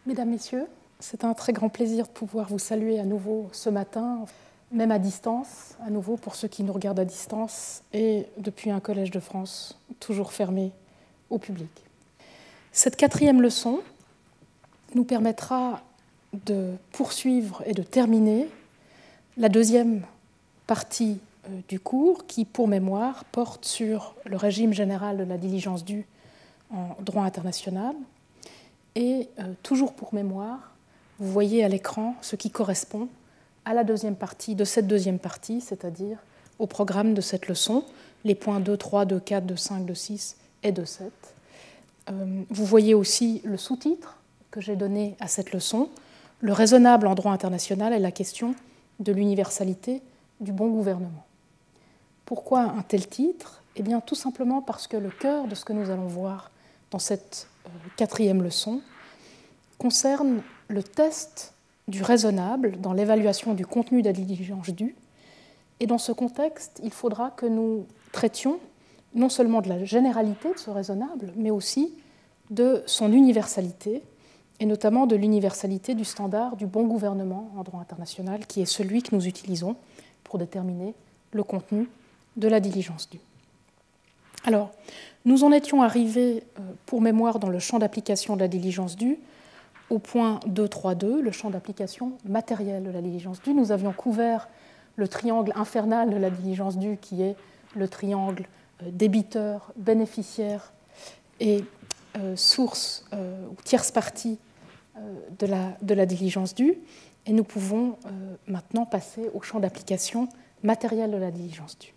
Mesdames, Messieurs, c'est un très grand plaisir de pouvoir vous saluer à nouveau ce matin, même à distance, à nouveau pour ceux qui nous regardent à distance, et depuis un collège de France toujours fermé au public. Cette quatrième leçon nous permettra de poursuivre et de terminer la deuxième partie du cours qui, pour mémoire, porte sur le régime général de la diligence due en droit international. Et toujours pour mémoire, vous voyez à l'écran ce qui correspond à la deuxième partie de cette deuxième partie, c'est-à-dire au programme de cette leçon, les points 2, 3, 2, 4, 2, 5, 2, 6 et 2, 7. Vous voyez aussi le sous-titre que j'ai donné à cette leçon, le raisonnable en droit international et la question de l'universalité du bon gouvernement. Pourquoi un tel titre ? Eh bien, tout simplement parce que le cœur de ce que nous allons voir dans cette quatrième leçon concerne le test du raisonnable dans l'évaluation du contenu de la diligence due. Et dans ce contexte, il faudra que nous traitions non seulement de la généralité de ce raisonnable, mais aussi de son universalité, et notamment de l'universalité du standard du bon gouvernement en droit international, qui est celui que nous utilisons pour déterminer le contenu de la diligence due. Alors, nous en étions arrivés, pour mémoire, dans le champ d'application de la diligence due, au point 2.3.2, le champ d'application matériel de la diligence due. Nous avions couvert le triangle infernal de la diligence due, qui est le triangle débiteur, bénéficiaire et source ou tierce partie de la diligence due. Et nous pouvons maintenant passer au champ d'application matériel de la diligence due.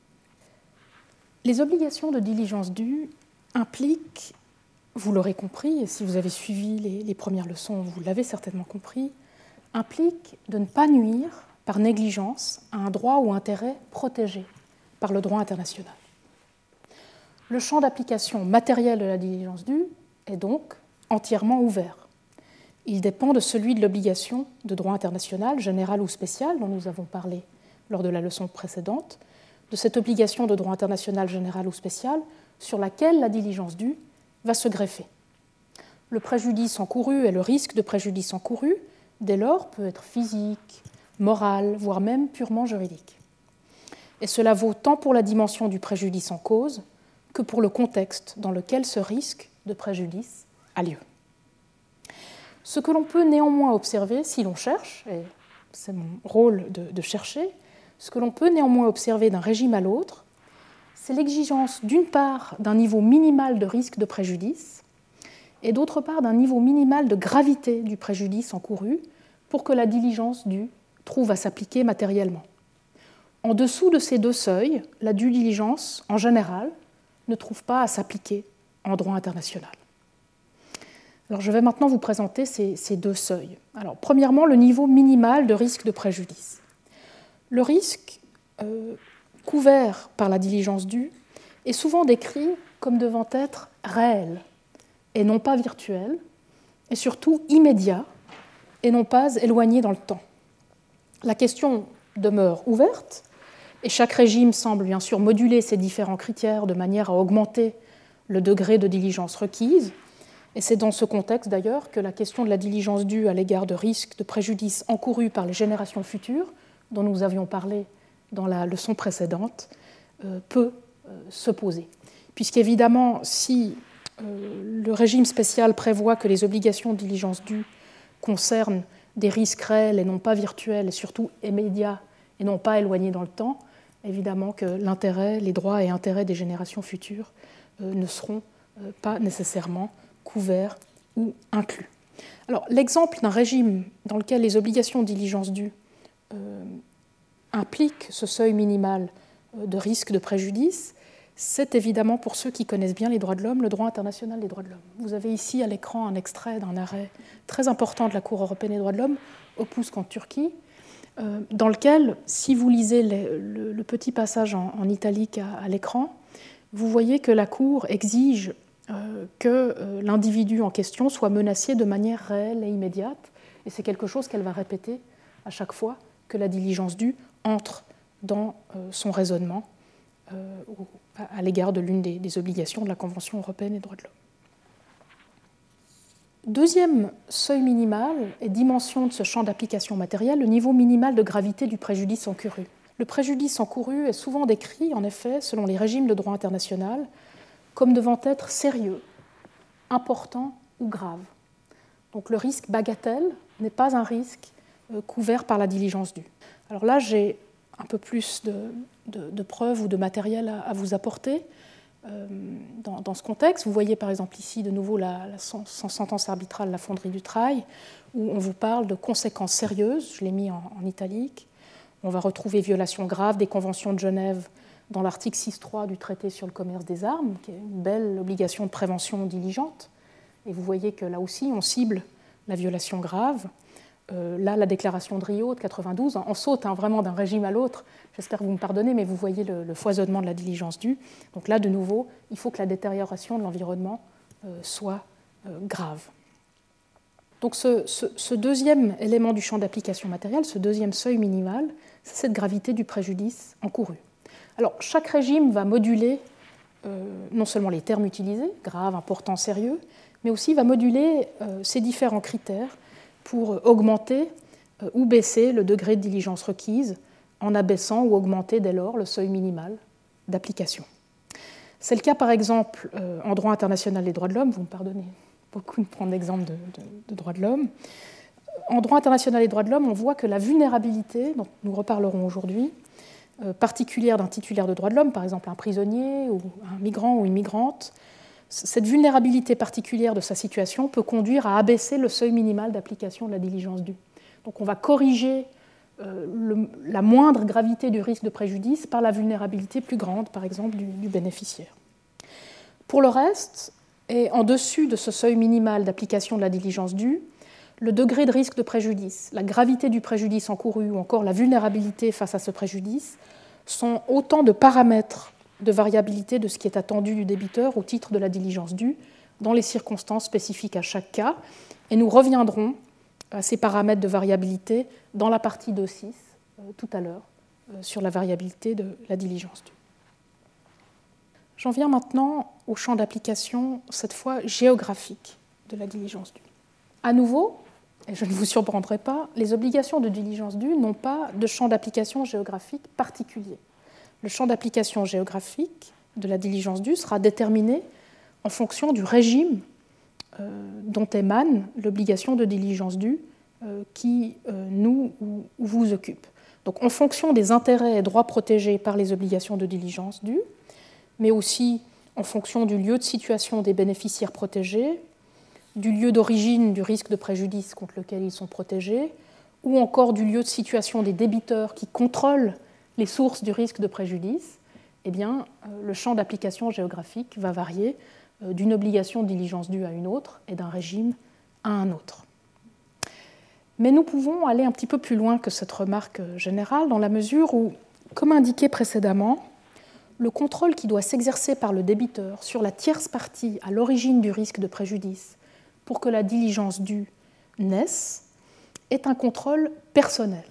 Les obligations de diligence due impliquent, vous l'aurez compris, et si vous avez suivi les premières leçons, vous l'avez certainement compris, impliquent de ne pas nuire par négligence à un droit ou intérêt protégé par le droit international. Le champ d'application matériel de la diligence due est donc entièrement ouvert. Il dépend de celui de l'obligation de droit international, général ou spécial, dont nous avons parlé lors de la leçon précédente, de cette obligation de droit international général ou spécial sur laquelle la diligence due va se greffer. Le préjudice encouru et le risque de préjudice encouru, dès lors, peut être physique, moral, voire même purement juridique. Et cela vaut tant pour la dimension du préjudice en cause que pour le contexte dans lequel ce risque de préjudice a lieu. Ce que l'on peut néanmoins observer, si l'on cherche, et c'est mon rôle de chercher, ce que l'on peut néanmoins observer d'un régime à l'autre, c'est l'exigence d'une part d'un niveau minimal de risque de préjudice et d'autre part d'un niveau minimal de gravité du préjudice encouru pour que la diligence due trouve à s'appliquer matériellement. En dessous de ces deux seuils, la due diligence, en général, ne trouve pas à s'appliquer en droit international. Alors, je vais maintenant vous présenter ces deux seuils. Alors, premièrement, le niveau minimal de risque de préjudice. Le risque couvert par la diligence due est souvent décrit comme devant être réel et non pas virtuel, et surtout immédiat et non pas éloigné dans le temps. La question demeure ouverte, et chaque régime semble bien sûr moduler ces différents critères de manière à augmenter le degré de diligence requise, et c'est dans ce contexte d'ailleurs que la question de la diligence due à l'égard de risques de préjudice encourus par les générations futures, dont nous avions parlé dans la leçon précédente, peut se poser. Puisqu'évidemment, si le régime spécial prévoit que les obligations de diligence due concernent des risques réels et non pas virtuels, et surtout immédiats et non pas éloignés dans le temps, évidemment que l'intérêt, les droits et intérêts des générations futures ne seront pas nécessairement couverts ou inclus. Alors, l'exemple d'un régime dans lequel les obligations de diligence due implique ce seuil minimal de risque de préjudice, c'est évidemment pour ceux qui connaissent bien les droits de l'homme, le droit international des droits de l'homme. Vous avez ici à l'écran un extrait d'un arrêt très important de la Cour européenne des droits de l'homme, Opus contre Turquie, dans lequel, si vous lisez le petit passage en italique à l'écran, vous voyez que la Cour exige que l'individu en question soit menacé de manière réelle et immédiate, et c'est quelque chose qu'elle va répéter à chaque fois que la diligence due entre dans son raisonnement à l'égard de l'une des obligations de la Convention européenne des droits de l'homme. Deuxième seuil minimal et dimension de ce champ d'application matérielle, le niveau minimal de gravité du préjudice encouru. Le préjudice encouru est souvent décrit, en effet, selon les régimes de droit international, comme devant être sérieux, important ou grave. Donc le risque bagatelle n'est pas un risque couvert par la diligence due. Alors là, j'ai un peu plus de preuves ou de matériel à vous apporter. Dans ce contexte, vous voyez par exemple ici de nouveau la sentence arbitrale La Fonderie du Trail, où on vous parle de conséquences sérieuses, je l'ai mis en italique. On va retrouver violation grave des conventions de Genève dans l'article 6.3 du traité sur le commerce des armes, qui est une belle obligation de prévention diligente. Et vous voyez que là aussi, on cible la violation grave. Là, la déclaration de Rio de 92, on saute vraiment d'un régime à l'autre. J'espère que vous me pardonnez, mais vous voyez le foisonnement de la diligence due. Donc là, de nouveau, il faut que la détérioration de l'environnement soit grave. Donc ce deuxième élément du champ d'application matérielle, ce deuxième seuil minimal, c'est cette gravité du préjudice encouru. Alors, chaque régime va moduler non seulement les termes utilisés, grave, important, sérieux, mais aussi va moduler ces différents critères pour augmenter ou baisser le degré de diligence requise en abaissant ou augmenter dès lors le seuil minimal d'application. C'est le cas par exemple en droit international des droits de l'homme, vous me pardonnez beaucoup de prendre l'exemple de droits de l'homme. En droit international des droits de l'homme, on voit que la vulnérabilité, dont nous reparlerons aujourd'hui, particulière d'un titulaire de droits de l'homme, par exemple un prisonnier ou un migrant ou une migrante, cette vulnérabilité particulière de sa situation peut conduire à abaisser le seuil minimal d'application de la diligence due. Donc on va corriger la moindre gravité du risque de préjudice par la vulnérabilité plus grande, par exemple, du bénéficiaire. Pour le reste, et en dessus de ce seuil minimal d'application de la diligence due, le degré de risque de préjudice, la gravité du préjudice encouru ou encore la vulnérabilité face à ce préjudice sont autant de paramètres de variabilité de ce qui est attendu du débiteur au titre de la diligence due dans les circonstances spécifiques à chaque cas. Et nous reviendrons à ces paramètres de variabilité dans la partie 2.6 tout à l'heure sur la variabilité de la diligence due. J'en viens maintenant au champ d'application, cette fois géographique, de la diligence due. À nouveau, et je ne vous surprendrai pas, les obligations de diligence due n'ont pas de champ d'application géographique particulier. Le champ d'application géographique de la diligence due sera déterminé en fonction du régime dont émane l'obligation de diligence due qui nous ou vous occupe. Donc en fonction des intérêts et droits protégés par les obligations de diligence due, mais aussi en fonction du lieu de situation des bénéficiaires protégés, du lieu d'origine du risque de préjudice contre lequel ils sont protégés, ou encore du lieu de situation des débiteurs qui contrôlent les sources du risque de préjudice, eh bien, le champ d'application géographique va varier d'une obligation de diligence due à une autre et d'un régime à un autre. Mais nous pouvons aller un petit peu plus loin que cette remarque générale dans la mesure où, comme indiqué précédemment, le contrôle qui doit s'exercer par le débiteur sur la tierce partie à l'origine du risque de préjudice pour que la diligence due naisse est un contrôle personnel.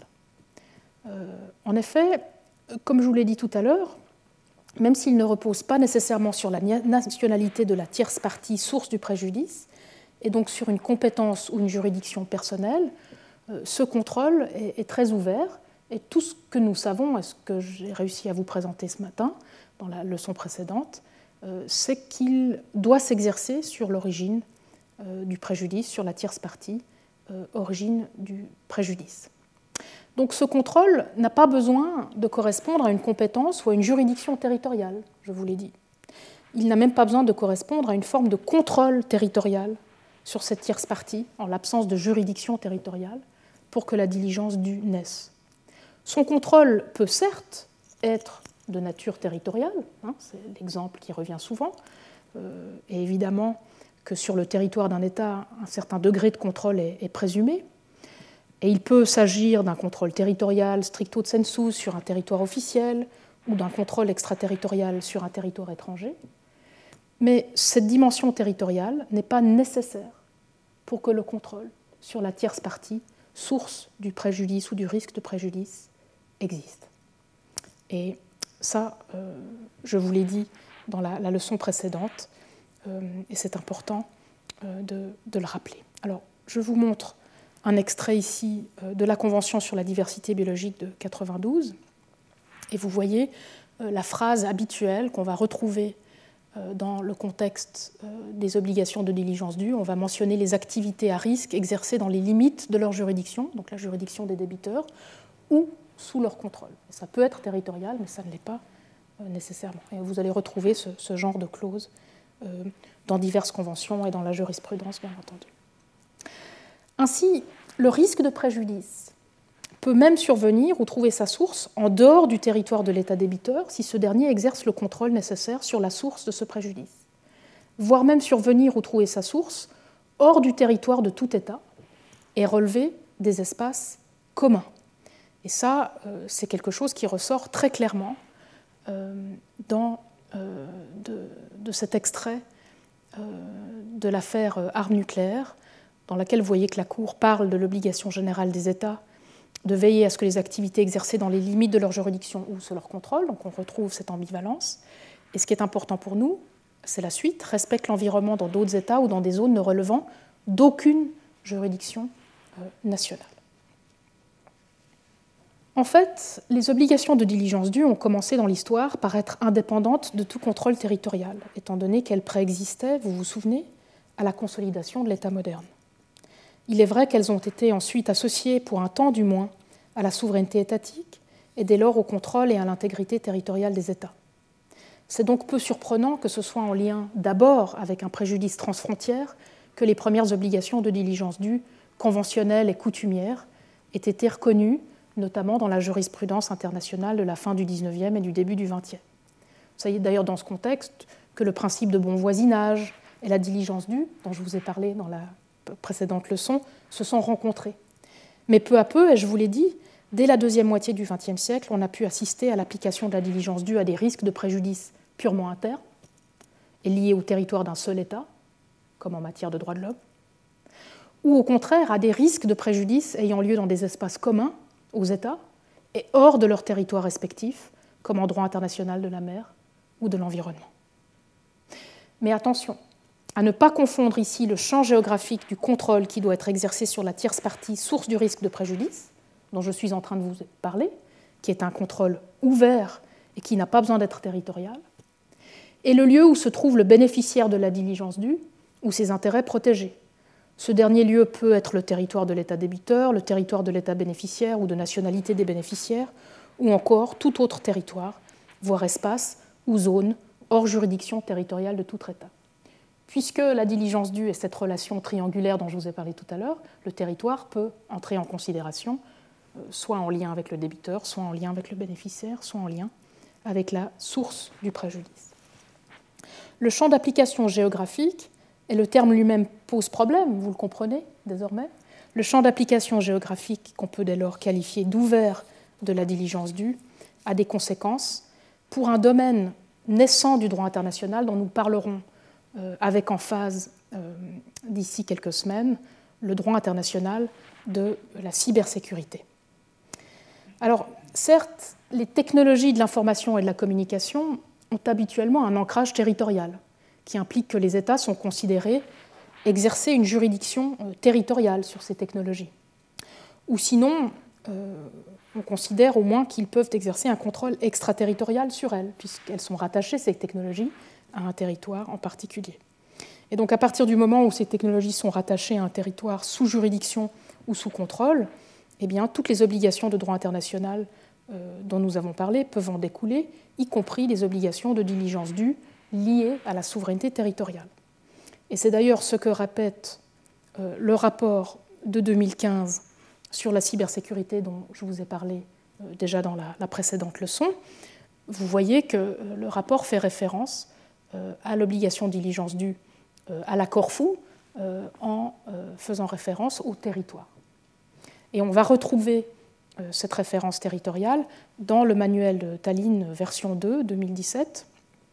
En effet, comme je vous l'ai dit tout à l'heure, même s'il ne repose pas nécessairement sur la nationalité de la tierce partie source du préjudice, et donc sur une compétence ou une juridiction personnelle, ce contrôle est très ouvert, et tout ce que nous savons, et ce que j'ai réussi à vous présenter ce matin dans la leçon précédente, c'est qu'il doit s'exercer sur l'origine du préjudice, sur la tierce partie, origine du préjudice. Donc ce contrôle n'a pas besoin de correspondre à une compétence ou à une juridiction territoriale, je vous l'ai dit. Il n'a même pas besoin de correspondre à une forme de contrôle territorial sur cette tierce partie, en l'absence de juridiction territoriale, pour que la diligence due naisse. Son contrôle peut certes être de nature territoriale, c'est l'exemple qui revient souvent, et évidemment que sur le territoire d'un État, un certain degré de contrôle est présumé, et il peut s'agir d'un contrôle territorial stricto sensu sur un territoire officiel ou d'un contrôle extraterritorial sur un territoire étranger. Mais cette dimension territoriale n'est pas nécessaire pour que le contrôle sur la tierce partie, source du préjudice ou du risque de préjudice, existe. Et ça, je vous l'ai dit dans la leçon précédente, et c'est important de le rappeler. Alors, je vous montre un extrait ici de la Convention sur la diversité biologique de 92, et vous voyez la phrase habituelle qu'on va retrouver dans le contexte des obligations de diligence due. On va mentionner les activités à risque exercées dans les limites de leur juridiction, donc la juridiction des débiteurs, ou sous leur contrôle. Et ça peut être territorial, mais ça ne l'est pas nécessairement. Et vous allez retrouver ce genre de clauses dans diverses conventions et dans la jurisprudence, bien entendu. Ainsi, le risque de préjudice peut même survenir ou trouver sa source en dehors du territoire de l'État débiteur si ce dernier exerce le contrôle nécessaire sur la source de ce préjudice, voire même survenir ou trouver sa source hors du territoire de tout État et relever des espaces communs. Et ça, c'est quelque chose qui ressort très clairement de cet extrait de l'affaire armes nucléaires, dans laquelle vous voyez que la Cour parle de l'obligation générale des États de veiller à ce que les activités exercées dans les limites de leur juridiction ou sous leur contrôle, donc on retrouve cette ambivalence. Et ce qui est important pour nous, c'est la suite, respecte l'environnement dans d'autres États ou dans des zones ne relevant d'aucune juridiction nationale. En fait, les obligations de diligence due ont commencé dans l'histoire par être indépendantes de tout contrôle territorial, étant donné qu'elles préexistaient, vous vous souvenez, à la consolidation de l'État moderne. Il est vrai qu'elles ont été ensuite associées, pour un temps du moins, à la souveraineté étatique et dès lors au contrôle et à l'intégrité territoriale des États. C'est donc peu surprenant que ce soit en lien d'abord avec un préjudice transfrontière que les premières obligations de diligence due, conventionnelles et coutumières, aient été reconnues, notamment dans la jurisprudence internationale de la fin du XIXe et du début du XXe. Vous savez d'ailleurs dans ce contexte que le principe de bon voisinage et la diligence due, dont je vous ai parlé dans la précédente leçon, se sont rencontrés. Mais peu à peu, et je vous l'ai dit, dès la deuxième moitié du XXe siècle, on a pu assister à l'application de la diligence due à des risques de préjudice purement internes et liés au territoire d'un seul État, comme en matière de droits de l'homme, ou au contraire à des risques de préjudice ayant lieu dans des espaces communs aux États et hors de leur territoire respectif, comme en droit international de la mer ou de l'environnement. Mais attention, à ne pas confondre ici le champ géographique du contrôle qui doit être exercé sur la tierce partie, source du risque de préjudice, dont je suis en train de vous parler, qui est un contrôle ouvert et qui n'a pas besoin d'être territorial, et le lieu où se trouve le bénéficiaire de la diligence due ou ses intérêts protégés. Ce dernier lieu peut être le territoire de l'État débiteur, le territoire de l'État bénéficiaire ou de nationalité des bénéficiaires, ou encore tout autre territoire, voire espace ou zone hors juridiction territoriale de tout État. Puisque la diligence due est cette relation triangulaire dont je vous ai parlé tout à l'heure, le territoire peut entrer en considération, soit en lien avec le débiteur, soit en lien avec le bénéficiaire, soit en lien avec la source du préjudice. Le champ d'application géographique, et le terme lui-même pose problème, vous le comprenez désormais, le champ d'application géographique qu'on peut dès lors qualifier d'ouvert de la diligence due a des conséquences pour un domaine naissant du droit international dont nous parlerons avec emphase d'ici quelques semaines, le droit international de la cybersécurité. Alors, certes, les technologies de l'information et de la communication ont habituellement un ancrage territorial, qui implique que les États sont considérés exercer une juridiction territoriale sur ces technologies. Ou sinon, on considère au moins qu'ils peuvent exercer un contrôle extraterritorial sur elles, puisqu'elles sont rattachées, ces technologies, à un territoire en particulier. Et donc à partir du moment où ces technologies sont rattachées à un territoire sous juridiction ou sous contrôle, eh bien, toutes les obligations de droit international dont nous avons parlé peuvent en découler, y compris les obligations de diligence due liées à la souveraineté territoriale. Et c'est d'ailleurs ce que répète le rapport de 2015 sur la cybersécurité dont je vous ai parlé déjà dans la précédente leçon. Vous voyez que le rapport fait référence à l'obligation de diligence due à l'accord fou en faisant référence au territoire. Et on va retrouver cette référence territoriale dans le manuel de Tallinn version 2 2017,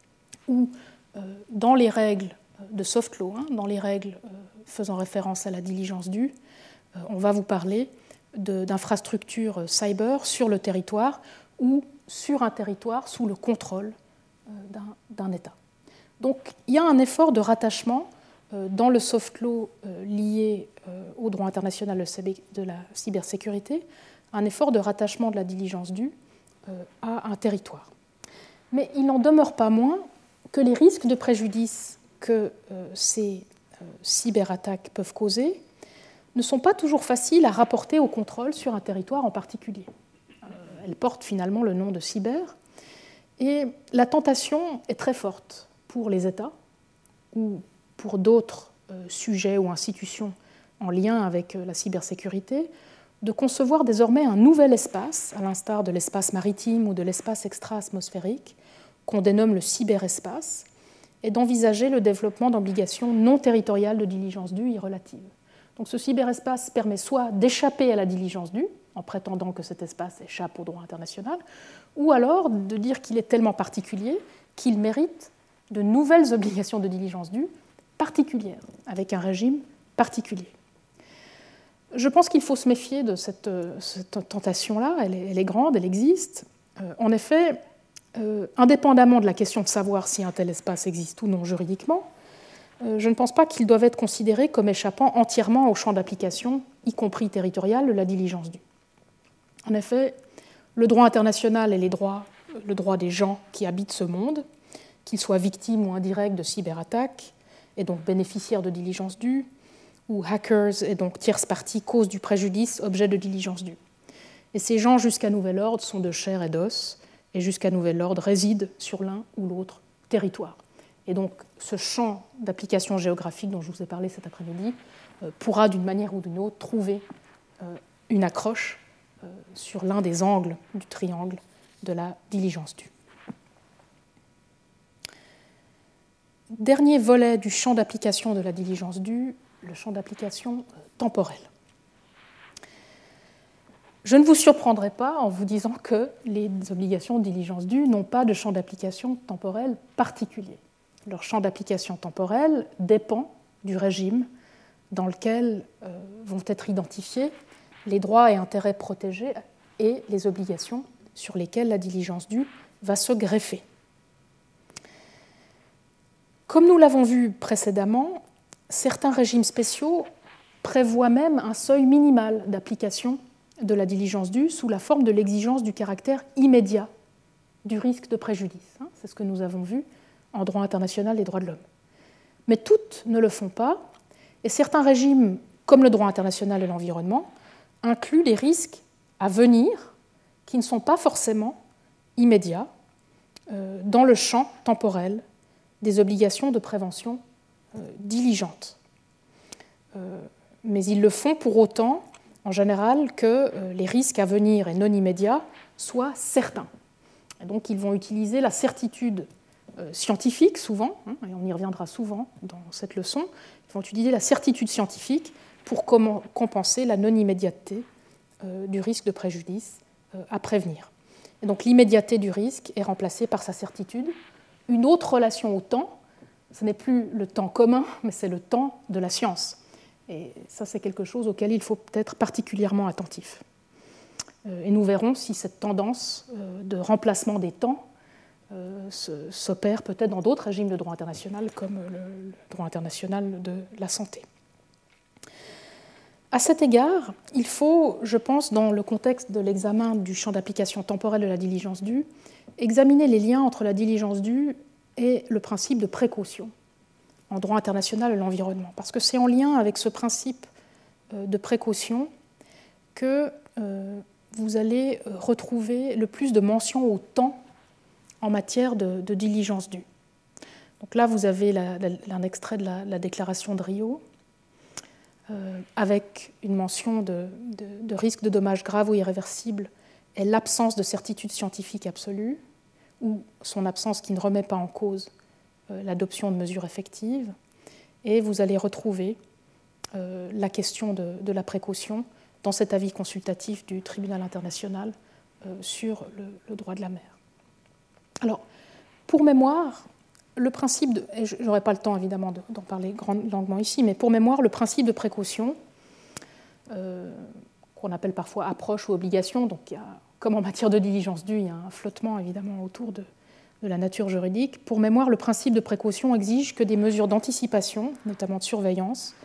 où dans les règles de soft law, dans les règles faisant référence à la diligence due, on va vous parler d'infrastructures cyber sur le territoire ou sur un territoire sous le contrôle d'un État. Donc il y a un effort de rattachement dans le soft law lié au droit international de la cybersécurité un effort de rattachement de la diligence due à un territoire. Mais il n'en demeure pas moins que les risques de préjudice que ces cyberattaques peuvent causer ne sont pas toujours faciles à rapporter au contrôle sur un territoire en particulier. Elles portent finalement le nom de cyber, et la tentation est très forte pour les États ou pour d'autres sujets ou institutions en lien avec la cybersécurité de concevoir désormais un nouvel espace, à l'instar de l'espace maritime ou de l'espace extra-atmosphérique, qu'on dénomme le cyberespace, et d'envisager le développement d'obligations non territoriales de diligence due et relative. Donc ce cyberespace permet soit d'échapper à la diligence due, en prétendant que cet espace échappe au droit international, ou alors de dire qu'il est tellement particulier qu'il mérite de nouvelles obligations de diligence due particulières, avec un régime particulier. Je pense qu'il faut se méfier de cette tentation-là, elle est grande, elle existe. En effet, indépendamment de la question de savoir si un tel espace existe ou non juridiquement, je ne pense pas qu'ils doivent être considérés comme échappant entièrement au champ d'application, y compris territorial, de la diligence due. En effet, le droit international et le droit des gens qui habitent ce monde, qu'ils soient victimes ou indirects de cyberattaques, et donc bénéficiaires de diligence due, ou hackers et donc tierces parties cause du préjudice, objet de diligence due. Et ces gens, jusqu'à nouvel ordre, sont de chair et d'os, et jusqu'à nouvel ordre résident sur l'un ou l'autre territoire. Et donc ce champ d'application géographique dont je vous ai parlé cet après-midi pourra d'une manière ou d'une autre trouver une accroche sur l'un des angles du triangle de la diligence due. Dernier volet du champ d'application de la diligence due, le champ d'application temporel. Je ne vous surprendrai pas en vous disant que les obligations de diligence due n'ont pas de champ d'application temporel particulier. Leur champ d'application temporel dépend du régime dans lequel vont être identifiés les droits et intérêts protégés et les obligations sur lesquelles la diligence due va se greffer. Comme nous l'avons vu précédemment, certains régimes spéciaux prévoient même un seuil minimal d'application de la diligence due sous la forme de l'exigence du caractère immédiat du risque de préjudice. C'est ce que nous avons vu en droit international des droits de l'homme. Mais toutes ne le font pas, et certains régimes, comme le droit international de l'environnement, incluent des risques à venir qui ne sont pas forcément immédiats dans le champ temporel des obligations de prévention diligentes. Mais ils le font pour autant, en général, que les risques à venir et non immédiats soient certains. Et donc ils vont utiliser la certitude scientifique, souvent, et on y reviendra souvent dans cette leçon, ils vont utiliser la certitude scientifique pour compenser la non-immédiateté du risque de préjudice à prévenir. Et donc l'immédiateté du risque est remplacée par sa certitude. Une autre relation au temps, ce n'est plus le temps commun, mais c'est le temps de la science. Et ça, c'est quelque chose auquel il faut être particulièrement attentif. Et nous verrons si cette tendance de remplacement des temps s'opère peut-être dans d'autres régimes de droit international, comme le droit international de la santé. À cet égard, il faut, je pense, dans le contexte de l'examen du champ d'application temporel de la diligence due, examiner les liens entre la diligence due et le principe de précaution en droit international de l'environnement. Parce que c'est en lien avec ce principe de précaution que vous allez retrouver le plus de mentions au temps en matière de diligence due. Donc là, vous avez un extrait de la déclaration de Rio, avec une mention de risque de dommages graves ou irréversibles et l'absence de certitude scientifique absolue, ou son absence qui ne remet pas en cause l'adoption de mesures effectives. Et vous allez retrouver la question de la précaution dans cet avis consultatif du tribunal international sur le droit de la mer. Alors, pour mémoire, le principe et je n'aurai pas le temps évidemment d'en parler longuement ici, mais pour mémoire, le principe de précaution, qu'on appelle parfois approche ou obligation, donc il y a, comme en matière de diligence due, il y a un flottement évidemment autour de la nature juridique. Pour mémoire, le principe de précaution exige que des mesures d'anticipation, notamment de surveillance,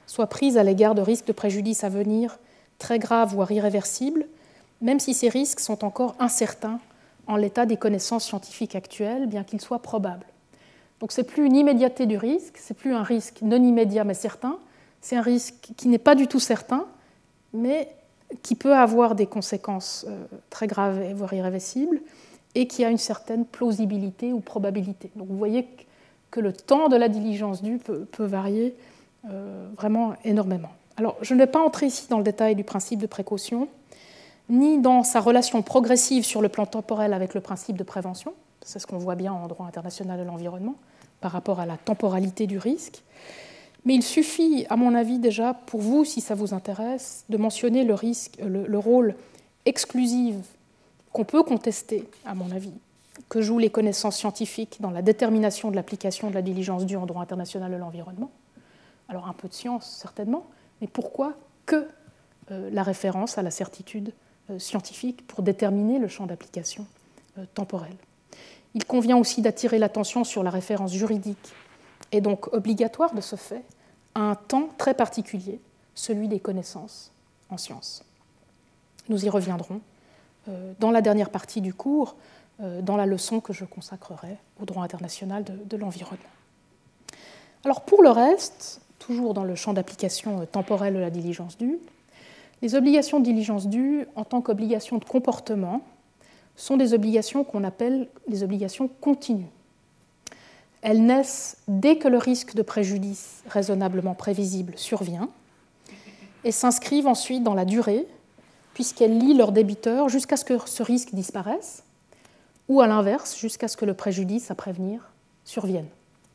soient prises à l'égard de risques de préjudice à venir très graves, voire irréversibles, même si ces risques sont encore incertains en l'état des connaissances scientifiques actuelles, bien qu'ils soient probables. Donc ce n'est plus une immédiateté du risque, ce n'est plus un risque non immédiat mais certain, c'est un risque qui n'est pas du tout certain, mais qui peut avoir des conséquences très graves, voire irréversibles, et qui a une certaine plausibilité ou probabilité. Donc vous voyez que le temps de la diligence due peut varier vraiment énormément. Alors je ne vais pas entrer ici dans le détail du principe de précaution, ni dans sa relation progressive sur le plan temporel avec le principe de prévention, c'est ce qu'on voit bien en droit international de l'environnement, par rapport à la temporalité du risque. Mais il suffit, à mon avis, déjà, pour vous, si ça vous intéresse, de mentionner le rôle exclusif qu'on peut contester, à mon avis, que jouent les connaissances scientifiques dans la détermination de l'application de la diligence due en droit international de l'environnement. Alors un peu de science, certainement, mais pourquoi que la référence à la certitude scientifique pour déterminer le champ d'application temporel. Il convient aussi d'attirer l'attention sur la référence juridique, et donc obligatoire de ce fait, à un temps très particulier, celui des connaissances en sciences. Nous y reviendrons dans la dernière partie du cours, dans la leçon que je consacrerai au droit international de l'environnement. Alors pour le reste, toujours dans le champ d'application temporel de la diligence due, les obligations de diligence due, en tant qu'obligations de comportement, sont des obligations qu'on appelle les obligations continues. Elles naissent dès que le risque de préjudice raisonnablement prévisible survient et s'inscrivent ensuite dans la durée, puisqu'elles lient leurs débiteurs jusqu'à ce que ce risque disparaisse, ou à l'inverse, jusqu'à ce que le préjudice à prévenir survienne.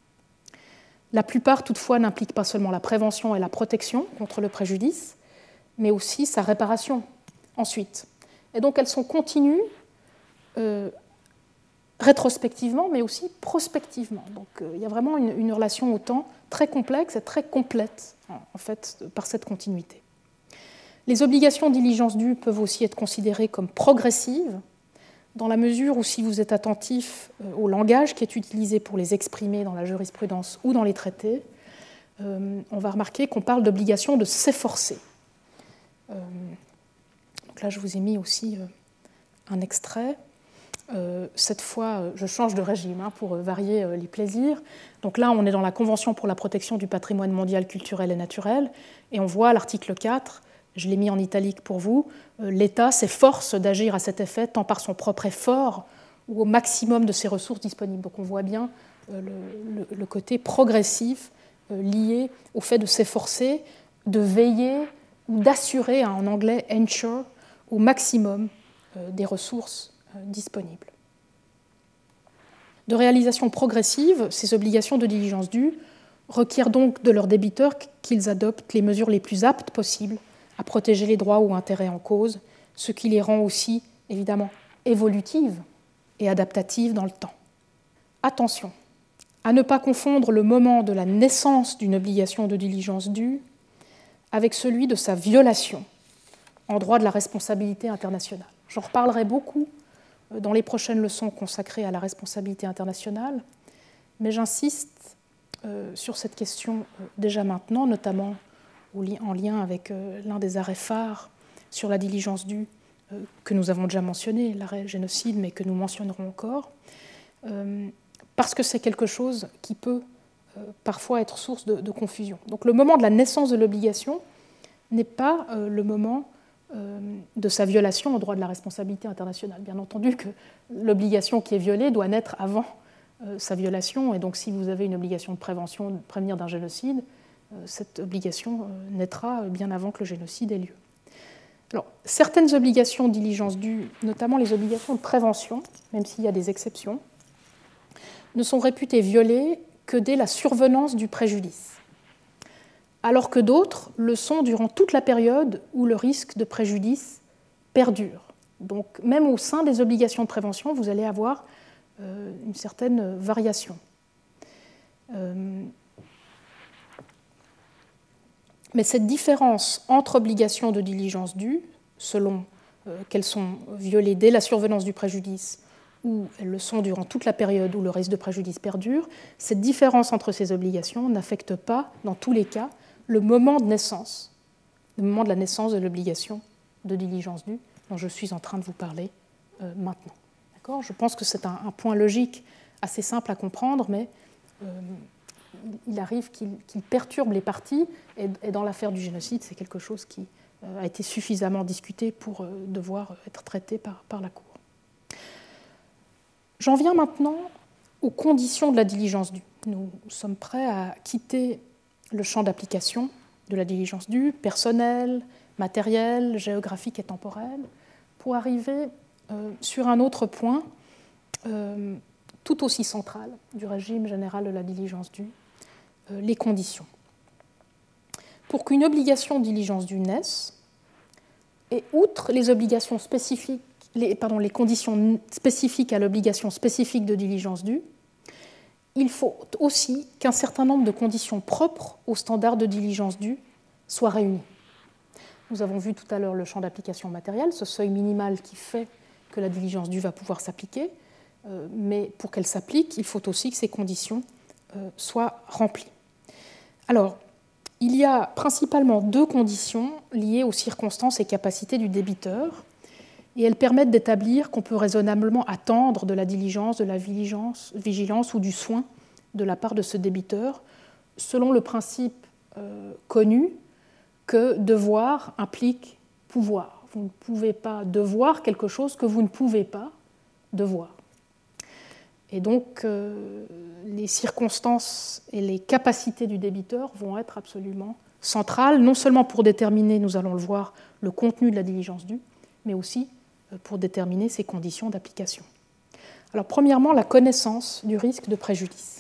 La plupart, toutefois, n'impliquent pas seulement la prévention et la protection contre le préjudice, mais aussi sa réparation ensuite. Et donc elles sont continues rétrospectivement, mais aussi prospectivement. Donc il y a vraiment une relation au temps très complexe et très complète, en fait, par cette continuité. Les obligations de diligence due peuvent aussi être considérées comme progressives, dans la mesure où, si vous êtes attentif au langage qui est utilisé pour les exprimer dans la jurisprudence ou dans les traités, on va remarquer qu'on parle d'obligation de s'efforcer. Donc là, je vous ai mis aussi un extrait. Cette fois, je change de régime pour varier les plaisirs. Donc là, on est dans la Convention pour la protection du patrimoine mondial culturel et naturel, et on voit à l'article 4, je l'ai mis en italique pour vous, l'État s'efforce d'agir à cet effet tant par son propre effort ou au maximum de ses ressources disponibles. Donc on voit bien le côté progressif lié au fait de s'efforcer, de veiller ou d'assurer, en anglais ensure, au maximum des ressources disponibles. De réalisation progressive, ces obligations de diligence due requièrent donc de leurs débiteurs qu'ils adoptent les mesures les plus aptes possibles à protéger les droits ou intérêts en cause, ce qui les rend aussi, évidemment, évolutives et adaptatives dans le temps. Attention à ne pas confondre le moment de la naissance d'une obligation de diligence due avec celui de sa violation en droit de la responsabilité internationale. J'en reparlerai beaucoup dans les prochaines leçons consacrées à la responsabilité internationale, mais j'insiste sur cette question déjà maintenant, notamment en lien avec l'un des arrêts phares sur la diligence due que nous avons déjà mentionné, l'arrêt génocide, mais que nous mentionnerons encore, parce que c'est quelque chose qui peut parfois être source de confusion. Donc le moment de la naissance de l'obligation n'est pas le moment de sa violation au droit de la responsabilité internationale. Bien entendu que l'obligation qui est violée doit naître avant sa violation, et donc si vous avez une obligation de prévention, de prévenir d'un génocide, cette obligation naîtra bien avant que le génocide ait lieu. Alors, certaines obligations de diligence due, notamment les obligations de prévention, même s'il y a des exceptions, ne sont réputées violées que dès la survenance du préjudice, alors que d'autres le sont durant toute la période où le risque de préjudice perdure. Donc, même au sein des obligations de prévention, vous allez avoir une certaine variation. Mais cette différence entre obligations de diligence due, selon qu'elles sont violées dès la survenance du préjudice ou elles le sont durant toute la période où le risque de préjudice perdure, cette différence entre ces obligations n'affecte pas, dans tous les cas, le moment de naissance, le moment de la naissance de l'obligation de diligence due dont je suis en train de vous parler maintenant. D'accord ? Je pense que c'est un point logique assez simple à comprendre, mais il arrive qu'il perturbe les parties, et dans l'affaire du génocide, c'est quelque chose qui a été suffisamment discuté pour devoir être traité par la Cour. J'en viens maintenant aux conditions de la diligence due. Nous sommes prêts à quitter le champ d'application de la diligence due, personnelle, matérielle, géographique et temporelle, pour arriver sur un autre point tout aussi central du régime général de la diligence due, les conditions. Pour qu'une obligation de diligence due naisse, et outre les obligations spécifiques, les conditions spécifiques à l'obligation spécifique de diligence due, il faut aussi qu'un certain nombre de conditions propres aux standards de diligence due soient réunies. Nous avons vu tout à l'heure le champ d'application matériel, ce seuil minimal qui fait que la diligence due va pouvoir s'appliquer, mais pour qu'elle s'applique, il faut aussi que ces conditions soient remplies. Alors, il y a principalement deux conditions liées aux circonstances et capacités du débiteur, et elles permettent d'établir qu'on peut raisonnablement attendre de la diligence, de la vigilance ou du soin de la part de ce débiteur, selon le principe connu que devoir implique pouvoir. Vous ne pouvez pas devoir quelque chose que vous ne pouvez pas devoir. Et donc, les circonstances et les capacités du débiteur vont être absolument centrales, non seulement pour déterminer, nous allons le voir, le contenu de la diligence due, mais aussi pour déterminer ses conditions d'application. Alors, premièrement, la connaissance du risque de préjudice.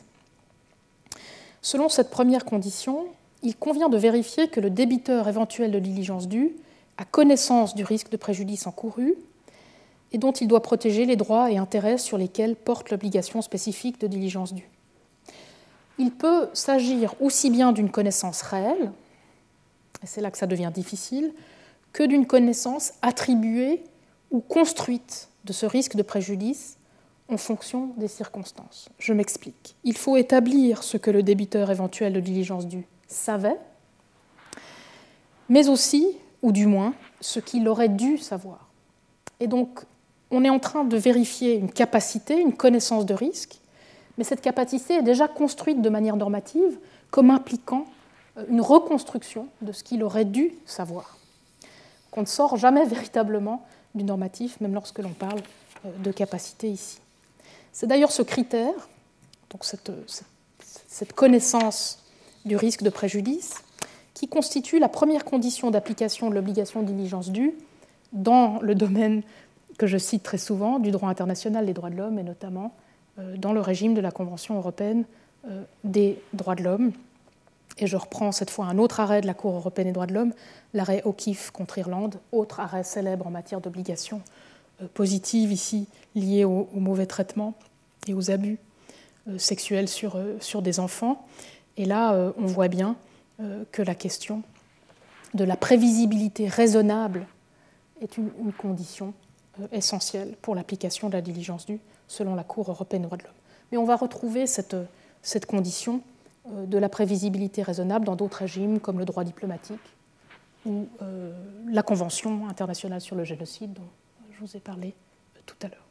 Selon cette première condition, il convient de vérifier que le débiteur éventuel de diligence due a connaissance du risque de préjudice encouru et dont il doit protéger les droits et intérêts sur lesquels porte l'obligation spécifique de diligence due. Il peut s'agir aussi bien d'une connaissance réelle, et c'est là que ça devient difficile, que d'une connaissance attribuée ou construite de ce risque de préjudice en fonction des circonstances. Je m'explique. Il faut établir ce que le débiteur éventuel de diligence due savait, mais aussi, ou du moins, ce qu'il aurait dû savoir. Et donc, on est en train de vérifier une capacité, une connaissance de risque, mais cette capacité est déjà construite de manière normative comme impliquant une reconstruction de ce qu'il aurait dû savoir. On ne sort jamais véritablement du normatif, même lorsque l'on parle de capacité ici. C'est d'ailleurs ce critère, donc cette connaissance du risque de préjudice, qui constitue la première condition d'application de l'obligation de diligence due dans le domaine que je cite très souvent, du droit international des droits de l'homme, et notamment dans le régime de la Convention européenne des droits de l'homme. Et je reprends cette fois un autre arrêt de la Cour européenne des droits de l'homme, l'arrêt O'Keefe contre Irlande, autre arrêt célèbre en matière d'obligations positives ici liées au mauvais traitement et aux abus sexuels sur des enfants. Et là, on voit bien que la question de la prévisibilité raisonnable est une condition essentielle pour l'application de la diligence due selon la Cour européenne des droits de l'homme. Mais on va retrouver cette condition de la prévisibilité raisonnable dans d'autres régimes comme le droit diplomatique ou la Convention internationale sur le génocide dont je vous ai parlé tout à l'heure.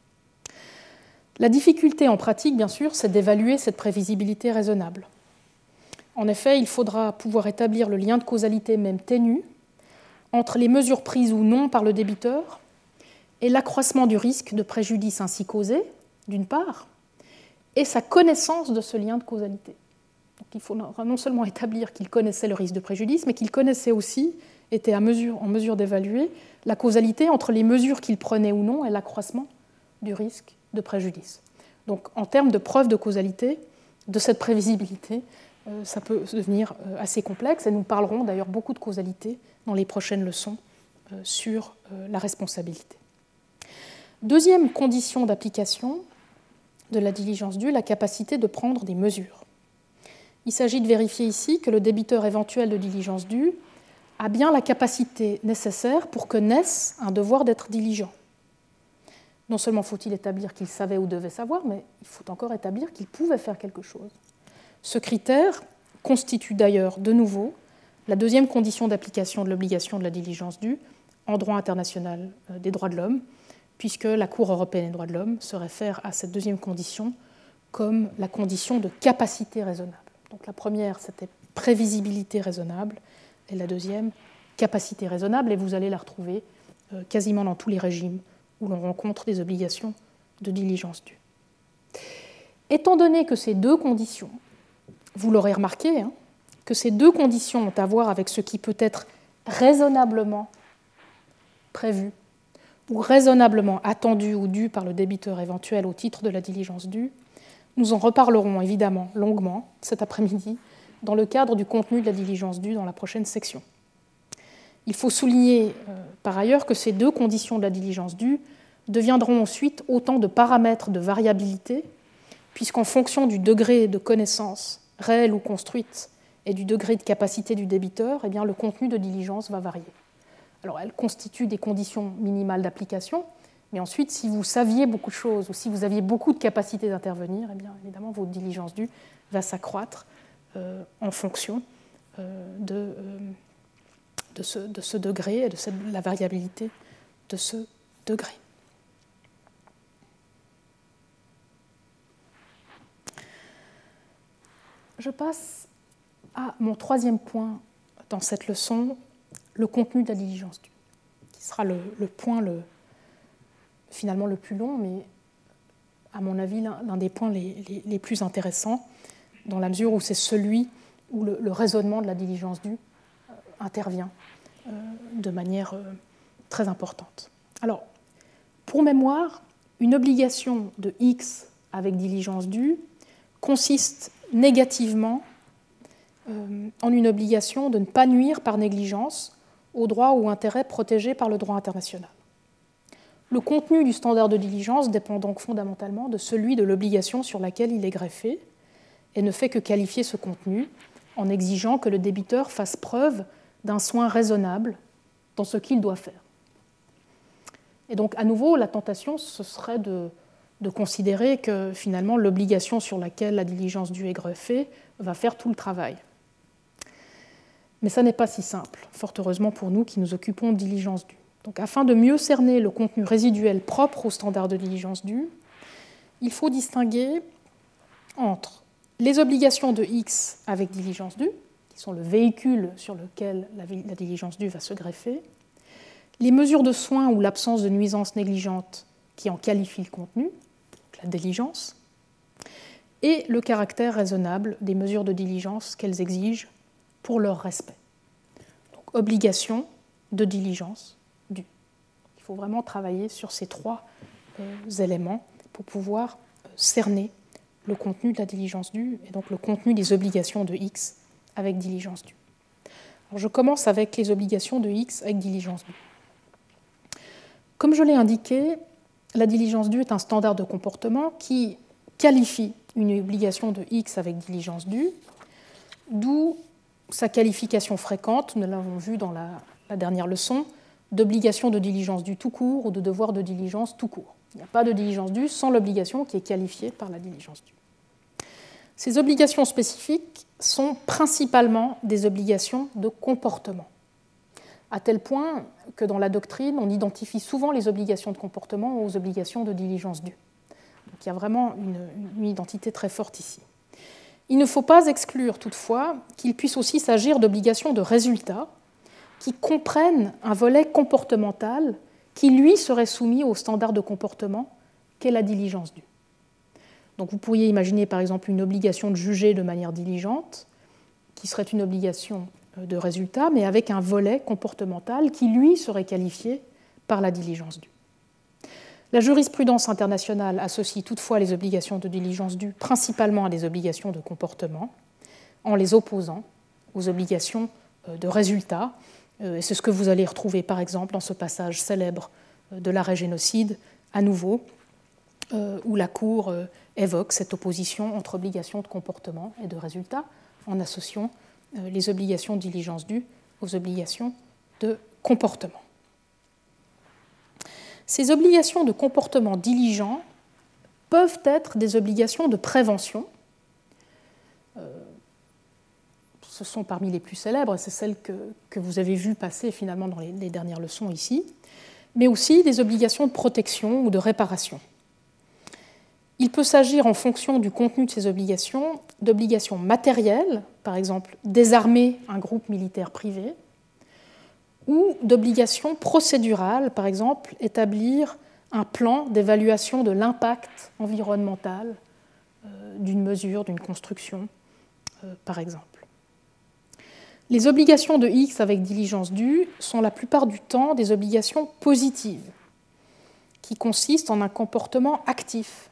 La difficulté en pratique, bien sûr, c'est d'évaluer cette prévisibilité raisonnable. En effet, il faudra pouvoir établir le lien de causalité même ténu entre les mesures prises ou non par le débiteur et l'accroissement du risque de préjudice ainsi causé, d'une part, et sa connaissance de ce lien de causalité. Donc, il faudra non seulement établir qu'il connaissait le risque de préjudice, mais qu'il connaissait aussi, était en mesure d'évaluer la causalité entre les mesures qu'il prenait ou non et l'accroissement du risque de préjudice. Donc, en termes de preuve de causalité, de cette prévisibilité, ça peut devenir assez complexe, et nous parlerons d'ailleurs beaucoup de causalité dans les prochaines leçons sur la responsabilité. Deuxième condition d'application de la diligence due, la capacité de prendre des mesures. Il s'agit de vérifier ici que le débiteur éventuel de diligence due a bien la capacité nécessaire pour que naisse un devoir d'être diligent. Non seulement faut-il établir qu'il savait ou devait savoir, mais il faut encore établir qu'il pouvait faire quelque chose. Ce critère constitue d'ailleurs de nouveau la deuxième condition d'application de l'obligation de la diligence due en droit international des droits de l'homme, puisque la Cour européenne des droits de l'homme se réfère à cette deuxième condition comme la condition de capacité raisonnable. Donc la première, c'était prévisibilité raisonnable, et la deuxième, capacité raisonnable, et vous allez la retrouver quasiment dans tous les régimes où l'on rencontre des obligations de diligence due. Étant donné que ces deux conditions, vous l'aurez remarqué, que ces deux conditions ont à voir avec ce qui peut être raisonnablement prévu ou raisonnablement attendu ou dû par le débiteur éventuel au titre de la diligence due, nous en reparlerons évidemment longuement cet après-midi dans le cadre du contenu de la diligence due dans la prochaine section. Il faut souligner par ailleurs que ces deux conditions de la diligence due deviendront ensuite autant de paramètres de variabilité, puisqu'en fonction du degré de connaissance réelle ou construite et du degré de capacité du débiteur, eh bien, le contenu de diligence va varier. Alors, elles constituent des conditions minimales d'application, mais ensuite, si vous saviez beaucoup de choses ou si vous aviez beaucoup de capacité d'intervenir, eh bien, évidemment, votre diligence due va s'accroître en fonction de ce degré et de la variabilité de ce degré. Je passe à mon troisième point dans cette leçon, le contenu de la diligence due, qui sera le point finalement le plus long, mais à mon avis l'un des points les plus intéressants, dans la mesure où c'est celui où le raisonnement de la diligence due intervient de manière très importante. Alors, pour mémoire, une obligation de X avec diligence due consiste négativement en une obligation de ne pas nuire par négligence aux droits ou intérêts protégés par le droit international. Le contenu du standard de diligence dépend donc fondamentalement de celui de l'obligation sur laquelle il est greffé et ne fait que qualifier ce contenu en exigeant que le débiteur fasse preuve d'un soin raisonnable dans ce qu'il doit faire. Et donc, à nouveau, la tentation, ce serait de considérer que finalement l'obligation sur laquelle la diligence due est greffée va faire tout le travail. Mais ça n'est pas si simple, fort heureusement pour nous qui nous occupons de diligence due. Donc, afin de mieux cerner le contenu résiduel propre au standard de diligence due, il faut distinguer entre les obligations de X avec diligence due, qui sont le véhicule sur lequel la diligence due va se greffer, les mesures de soins ou l'absence de nuisance négligente qui en qualifient le contenu, donc la diligence, et le caractère raisonnable des mesures de diligence qu'elles exigent pour leur respect. Donc, obligation de diligence due. Il faut vraiment travailler sur ces trois éléments pour pouvoir cerner le contenu de la diligence due et donc le contenu des obligations de X avec diligence due. Alors, je commence avec les obligations de X avec diligence due. Comme je l'ai indiqué, la diligence due est un standard de comportement qui qualifie une obligation de X avec diligence due, d'où sa qualification fréquente, nous l'avons vu dans la dernière leçon, d'obligation de diligence due tout court ou de devoir de diligence tout court. Il n'y a pas de diligence due sans l'obligation qui est qualifiée par la diligence due. Ces obligations spécifiques sont principalement des obligations de comportement, à tel point que dans la doctrine, on identifie souvent les obligations de comportement aux obligations de diligence due. Donc il y a vraiment une identité très forte ici. Il ne faut pas exclure toutefois qu'il puisse aussi s'agir d'obligations de résultat qui comprennent un volet comportemental qui, lui, serait soumis au standard de comportement qu'est la diligence due. Donc vous pourriez imaginer par exemple une obligation de juger de manière diligente, qui serait une obligation de résultat, mais avec un volet comportemental qui, lui, serait qualifié par la diligence due. La jurisprudence internationale associe toutefois les obligations de diligence due principalement à des obligations de comportement, en les opposant aux obligations de résultat. Et c'est ce que vous allez retrouver par exemple dans ce passage célèbre de l'arrêt génocide, à nouveau, où la Cour évoque cette opposition entre obligations de comportement et de résultat, en associant les obligations de diligence due aux obligations de comportement. Ces obligations de comportement diligent peuvent être des obligations de prévention. ce sont parmi les plus célèbres, c'est celles que vous avez vues passer finalement dans les dernières leçons ici, mais aussi des obligations de protection ou de réparation. Il peut s'agir, en fonction du contenu de ces obligations, d'obligations matérielles, par exemple désarmer un groupe militaire privé, ou d'obligations procédurales, par exemple établir un plan d'évaluation de l'impact environnemental d'une mesure, d'une construction, par exemple. Les obligations de X avec diligence due sont la plupart du temps des obligations positives, qui consistent en un comportement actif.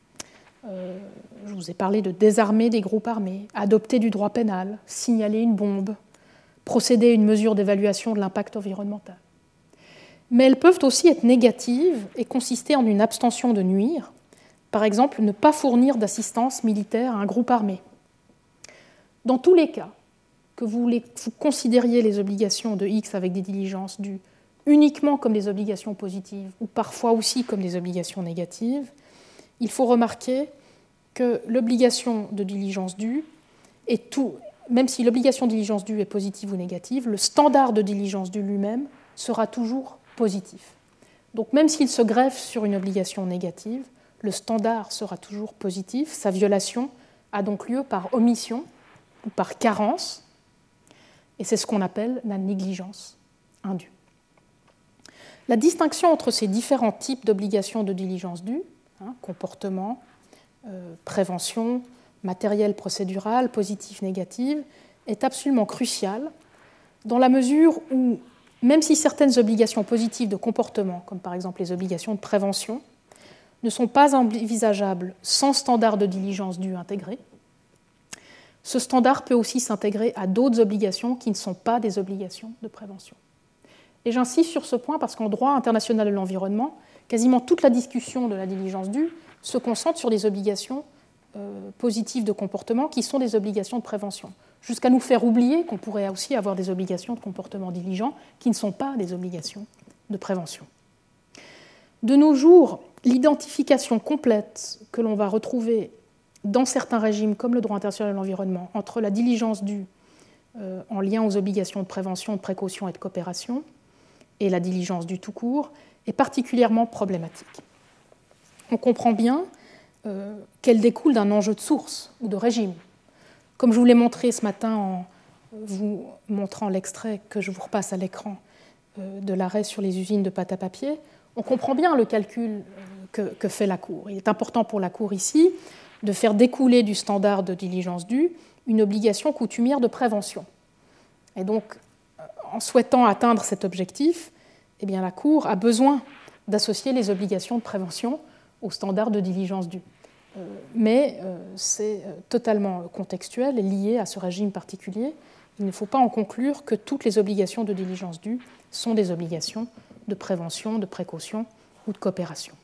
Je vous ai parlé de désarmer des groupes armés, adopter du droit pénal, signaler une bombe, procéder à une mesure d'évaluation de l'impact environnemental. Mais elles peuvent aussi être négatives et consister en une abstention de nuire, par exemple ne pas fournir d'assistance militaire à un groupe armé. Dans tous les cas, que vous considériez les obligations de X avec des diligences dues uniquement comme des obligations positives ou parfois aussi comme des obligations négatives, il faut remarquer que l'obligation de diligence due est tout, même si l'obligation de diligence due est positive ou négative, le standard de diligence due lui-même sera toujours positif. Donc même s'il se greffe sur une obligation négative, le standard sera toujours positif. Sa violation a donc lieu par omission ou par carence, et c'est ce qu'on appelle la négligence indue. La distinction entre ces différents types d'obligations de diligence due, comportement, prévention, matériel procédural, positif, négatif, est absolument cruciale dans la mesure où, même si certaines obligations positives de comportement, comme par exemple les obligations de prévention, ne sont pas envisageables sans standard de diligence due intégré, ce standard peut aussi s'intégrer à d'autres obligations qui ne sont pas des obligations de prévention. Et j'insiste sur ce point parce qu'en droit international de l'environnement, quasiment toute la discussion de la diligence due se concentre sur des obligations positives de comportement qui sont des obligations de prévention, jusqu'à nous faire oublier qu'on pourrait aussi avoir des obligations de comportement diligent qui ne sont pas des obligations de prévention. De nos jours, l'identification complète que l'on va retrouver dans certains régimes, comme le droit international de l'environnement, entre la diligence due en lien aux obligations de prévention, de précaution et de coopération, et la diligence due tout court, est particulièrement problématique. On comprend bien qu'elle découle d'un enjeu de source ou de régime. Comme je vous l'ai montré ce matin en vous montrant l'extrait que je vous repasse à l'écran de l'arrêt sur les usines de pâte à papier, on comprend bien le calcul que fait la Cour. Il est important pour la Cour ici de faire découler du standard de diligence due une obligation coutumière de prévention. Et donc, en souhaitant atteindre cet objectif, eh bien, la Cour a besoin d'associer les obligations de prévention au standard de diligence due. Mais c'est totalement contextuel et lié à ce régime particulier. Il ne faut pas en conclure que toutes les obligations de diligence due sont des obligations de prévention, de précaution ou de coopération.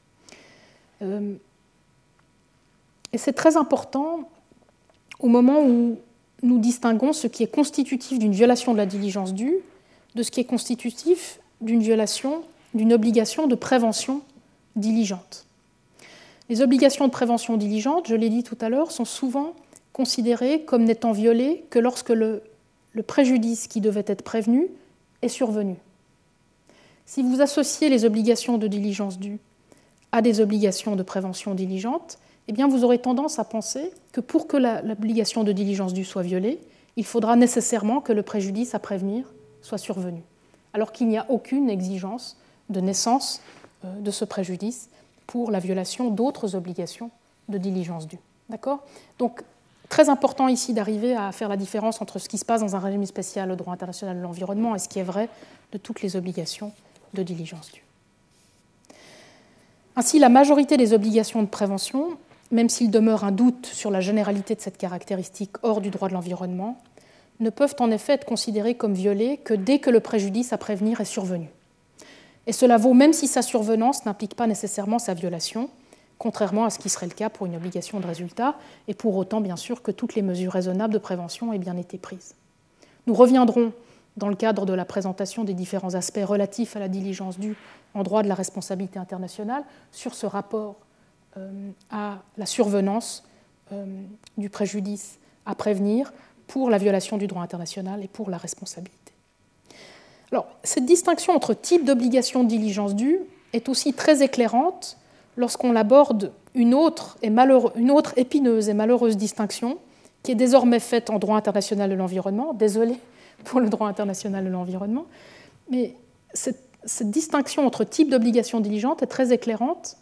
Et c'est très important au moment où nous distinguons ce qui est constitutif d'une violation de la diligence due de ce qui est constitutif d'une violation, d'une obligation de prévention diligente. Les obligations de prévention diligente, je l'ai dit tout à l'heure, sont souvent considérées comme n'étant violées que lorsque le préjudice qui devait être prévenu est survenu. Si vous associez les obligations de diligence due à des obligations de prévention diligente, eh bien vous aurez tendance à penser que pour que l'obligation de diligence due soit violée, il faudra nécessairement que le préjudice à prévenir soit survenu, alors qu'il n'y a aucune exigence de naissance de ce préjudice pour la violation d'autres obligations de diligence due. D'accord ? Donc, très important ici d'arriver à faire la différence entre ce qui se passe dans un régime spécial au droit international de l'environnement et ce qui est vrai de toutes les obligations de diligence due. Ainsi, la majorité des obligations de prévention, même s'il demeure un doute sur la généralité de cette caractéristique hors du droit de l'environnement, ne peuvent en effet être considérées comme violées que dès que le préjudice à prévenir est survenu. Et cela vaut même si sa survenance n'implique pas nécessairement sa violation, contrairement à ce qui serait le cas pour une obligation de résultat, et pour autant, bien sûr, que toutes les mesures raisonnables de prévention aient bien été prises. Nous reviendrons, dans le cadre de la présentation des différents aspects relatifs à la diligence due en droit de la responsabilité internationale, sur ce rapport à la survenance du préjudice à prévenir pour la violation du droit international et pour la responsabilité. Alors, cette distinction entre type d'obligation de diligence due est aussi très éclairante lorsqu'on aborde une autre épineuse et malheureuse distinction qui est désormais faite en droit international de l'environnement. Désolé pour le droit international de l'environnement, mais cette distinction entre type d'obligation diligente est très éclairante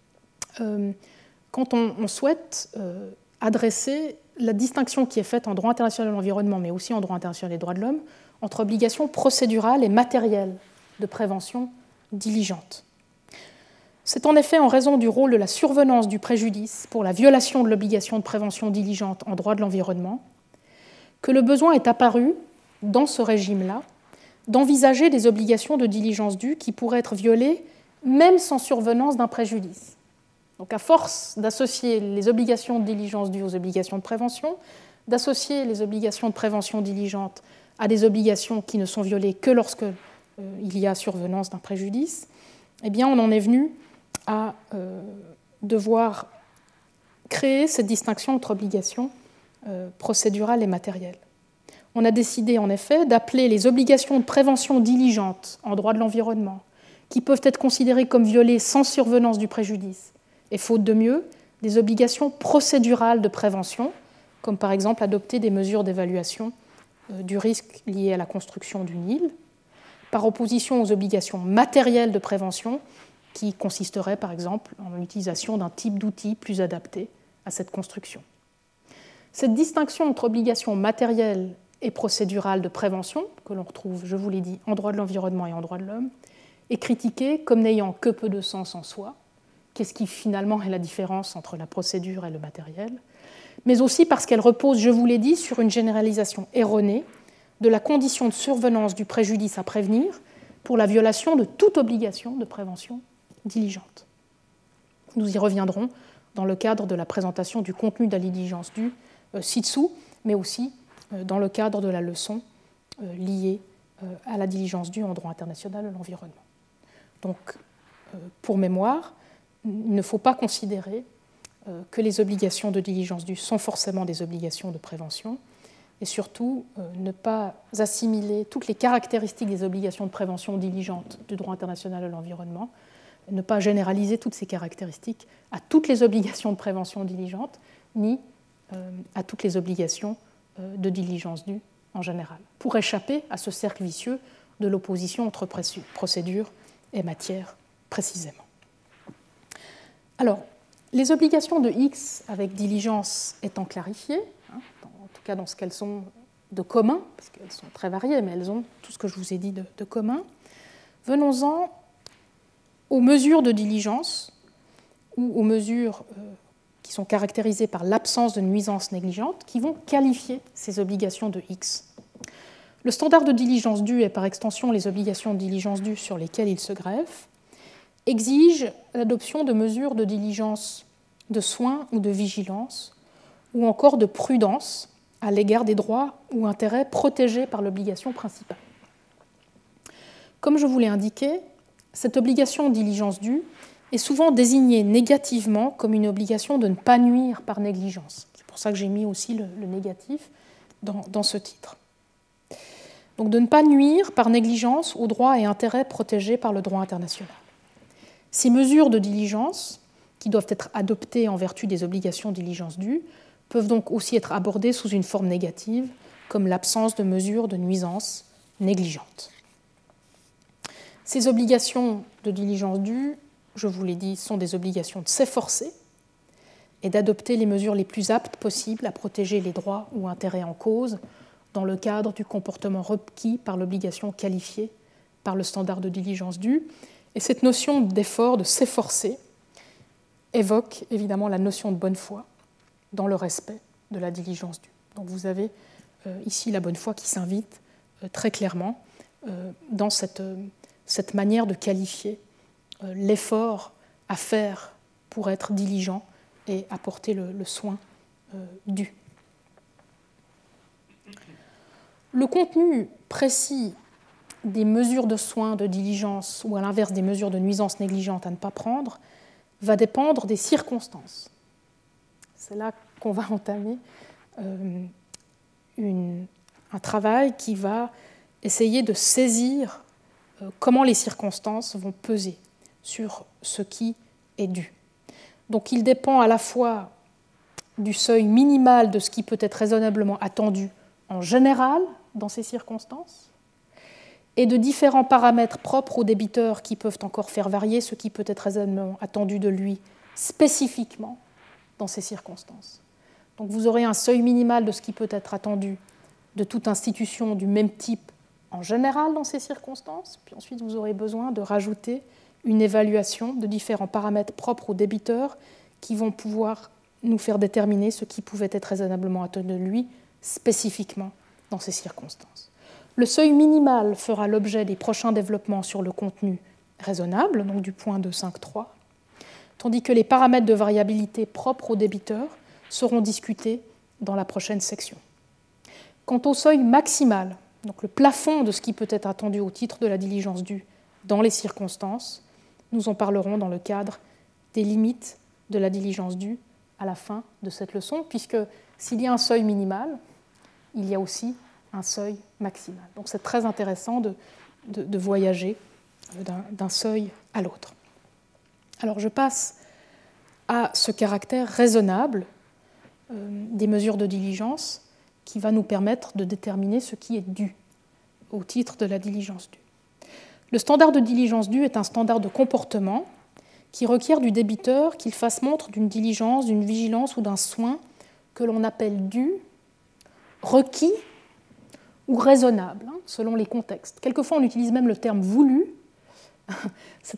quand on souhaite adresser la distinction qui est faite en droit international de l'environnement, mais aussi en droit international des droits de l'homme, entre obligation procédurale et matérielle de prévention diligente. C'est en effet en raison du rôle de la survenance du préjudice pour la violation de l'obligation de prévention diligente en droit de l'environnement que le besoin est apparu, dans ce régime-là, d'envisager des obligations de diligence due qui pourraient être violées même sans survenance d'un préjudice. Donc à force d'associer les obligations de diligence due aux obligations de prévention, d'associer les obligations de prévention diligente à des obligations qui ne sont violées que lorsque il y a survenance d'un préjudice, eh bien on en est venu à devoir créer cette distinction entre obligations procédurales et matérielles. On a décidé en effet d'appeler les obligations de prévention diligente en droit de l'environnement, qui peuvent être considérées comme violées sans survenance du préjudice, et faute de mieux, des obligations procédurales de prévention, comme par exemple adopter des mesures d'évaluation du risque lié à la construction d'une île, par opposition aux obligations matérielles de prévention, qui consisteraient par exemple en l'utilisation d'un type d'outil plus adapté à cette construction. Cette distinction entre obligations matérielles et procédurales de prévention, que l'on retrouve, je vous l'ai dit, en droit de l'environnement et en droit de l'homme, est critiquée comme n'ayant que peu de sens en soi. Qu'est-ce qui finalement est la différence entre la procédure et le matériel ? Mais aussi parce qu'elle repose, je vous l'ai dit, sur une généralisation erronée de la condition de survenance du préjudice à prévenir pour la violation de toute obligation de prévention diligente. Nous y reviendrons dans le cadre de la présentation du contenu de la diligence due ci-dessous, mais aussi dans le cadre de la leçon liée à la diligence due en droit international de l'environnement. Donc, pour mémoire, il ne faut pas considérer que les obligations de diligence due sont forcément des obligations de prévention, et surtout ne pas assimiler toutes les caractéristiques des obligations de prévention diligente du droit international de l'environnement, ne pas généraliser toutes ces caractéristiques à toutes les obligations de prévention diligente, ni à toutes les obligations de diligence due en général, pour échapper à ce cercle vicieux de l'opposition entre procédure et matière précisément. Alors, les obligations de X avec diligence étant clarifiées, en tout cas dans ce qu'elles ont de commun, parce qu'elles sont très variées, mais elles ont tout ce que je vous ai dit de commun, venons-en aux mesures de diligence ou aux mesures qui sont caractérisées par l'absence de nuisance négligente, qui vont qualifier ces obligations de X. Le standard de diligence due et par extension les obligations de diligence due sur lesquelles il se greffe exige l'adoption de mesures de diligence, de soins ou de vigilance, ou encore de prudence à l'égard des droits ou intérêts protégés par l'obligation principale. Comme je vous l'ai indiqué, cette obligation de diligence due est souvent désignée négativement comme une obligation de ne pas nuire par négligence. C'est pour ça que j'ai mis aussi le négatif dans ce titre. Donc de ne pas nuire par négligence aux droits et intérêts protégés par le droit international. Ces mesures de diligence, qui doivent être adoptées en vertu des obligations de diligence due, peuvent donc aussi être abordées sous une forme négative, comme l'absence de mesures de nuisance négligentes. Ces obligations de diligence due, je vous l'ai dit, sont des obligations de s'efforcer et d'adopter les mesures les plus aptes possibles à protéger les droits ou intérêts en cause dans le cadre du comportement requis par l'obligation qualifiée par le standard de diligence due. Et cette notion d'effort, de s'efforcer, évoque évidemment la notion de bonne foi dans le respect de la diligence due. Donc vous avez ici la bonne foi qui s'invite très clairement dans cette manière de qualifier l'effort à faire pour être diligent et apporter le soin dû. Le contenu précis des mesures de soins, de diligence, ou à l'inverse des mesures de nuisance négligente à ne pas prendre, va dépendre des circonstances. C'est là qu'on va entamer un travail qui va essayer de saisir comment les circonstances vont peser sur ce qui est dû. Donc il dépend à la fois du seuil minimal de ce qui peut être raisonnablement attendu en général dans ces circonstances, et de différents paramètres propres au débiteur qui peuvent encore faire varier ce qui peut être raisonnablement attendu de lui spécifiquement dans ces circonstances. Donc vous aurez un seuil minimal de ce qui peut être attendu de toute institution du même type en général dans ces circonstances, puis ensuite vous aurez besoin de rajouter une évaluation de différents paramètres propres au débiteur qui vont pouvoir nous faire déterminer ce qui pouvait être raisonnablement attendu de lui spécifiquement dans ces circonstances. Le seuil minimal fera l'objet des prochains développements sur le contenu raisonnable, donc du point 2.5.3, tandis que les paramètres de variabilité propres au débiteur seront discutés dans la prochaine section. Quant au seuil maximal, donc le plafond de ce qui peut être attendu au titre de la diligence due dans les circonstances, nous en parlerons dans le cadre des limites de la diligence due à la fin de cette leçon, puisque s'il y a un seuil minimal, il y a aussi un seuil maximal. Donc c'est très intéressant de voyager d'un seuil à l'autre. Alors je passe à ce caractère raisonnable des mesures de diligence qui va nous permettre de déterminer ce qui est dû au titre de la diligence due. Le standard de diligence due est un standard de comportement qui requiert du débiteur qu'il fasse montre d'une diligence, d'une vigilance ou d'un soin que l'on appelle dû, requis ou raisonnable, selon les contextes. Quelquefois, on utilise même le terme voulu. C'est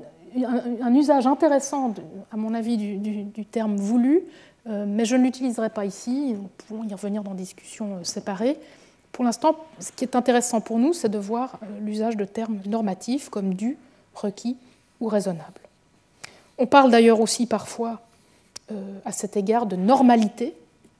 un usage intéressant, à mon avis, du terme voulu, mais je ne l'utiliserai pas ici. Nous pouvons y revenir dans des discussions séparées. Pour l'instant, ce qui est intéressant pour nous, c'est de voir l'usage de termes normatifs comme dû, requis ou raisonnable. On parle d'ailleurs aussi parfois, à cet égard, de normalité,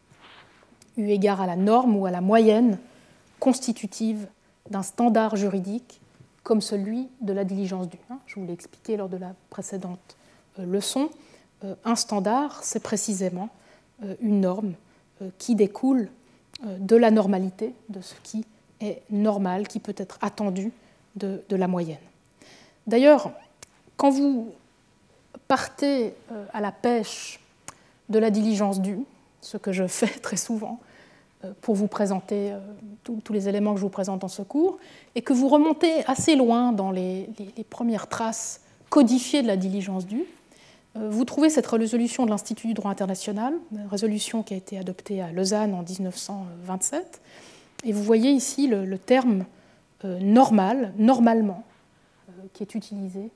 eu égard à la norme ou à la moyenne constitutive d'un standard juridique comme celui de la diligence due. Je vous l'ai expliqué lors de la précédente leçon. Un standard, c'est précisément une norme qui découle de la normalité, de ce qui est normal, qui peut être attendu de la moyenne. D'ailleurs, quand vous partez à la pêche de la diligence due, ce que je fais très souvent pour vous présenter tous les éléments que je vous présente dans ce cours, et que vous remontez assez loin dans les premières traces codifiées de la diligence due, vous trouvez cette résolution de l'Institut du droit international, une résolution qui a été adoptée à Lausanne en 1927, et vous voyez ici le terme normal, normalement, qui est utilisé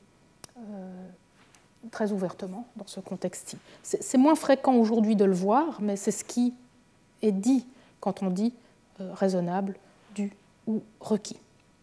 très ouvertement dans ce contexte-ci. C'est moins fréquent aujourd'hui de le voir, mais c'est ce qui est dit quand on dit raisonnable, dû ou requis.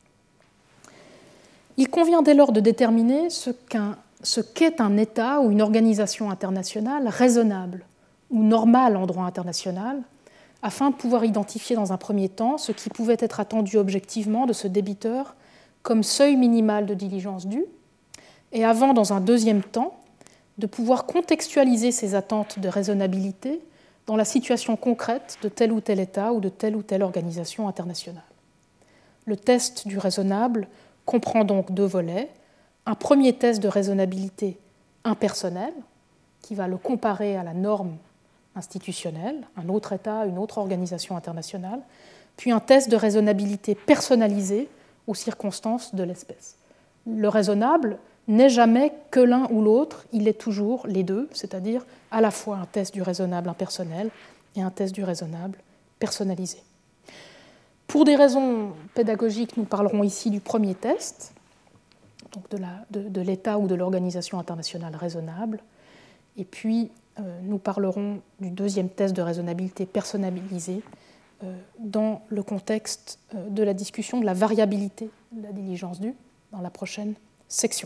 Il convient dès lors de déterminer ce qu'est un État ou une organisation internationale raisonnable ou normale en droit international, afin de pouvoir identifier dans un premier temps ce qui pouvait être attendu objectivement de ce débiteur comme seuil minimal de diligence due, et avant, dans un deuxième temps, de pouvoir contextualiser ces attentes de raisonnabilité dans la situation concrète de tel ou tel État ou de telle ou telle organisation internationale. Le test du raisonnable comprend donc deux volets. Un premier test de raisonnabilité impersonnel, qui va le comparer à la norme institutionnelle, un autre État, une autre organisation internationale, puis un test de raisonnabilité personnalisé aux circonstances de l'espèce. Le raisonnable n'est jamais que l'un ou l'autre, il est toujours les deux, c'est-à-dire à la fois un test du raisonnable impersonnel et un test du raisonnable personnalisé. Pour des raisons pédagogiques, nous parlerons ici du premier test, donc de l'État ou de l'organisation internationale raisonnable, et puis nous parlerons du deuxième test de raisonnabilité personnalisé dans le contexte de la discussion de la variabilité de la diligence due dans la prochaine section.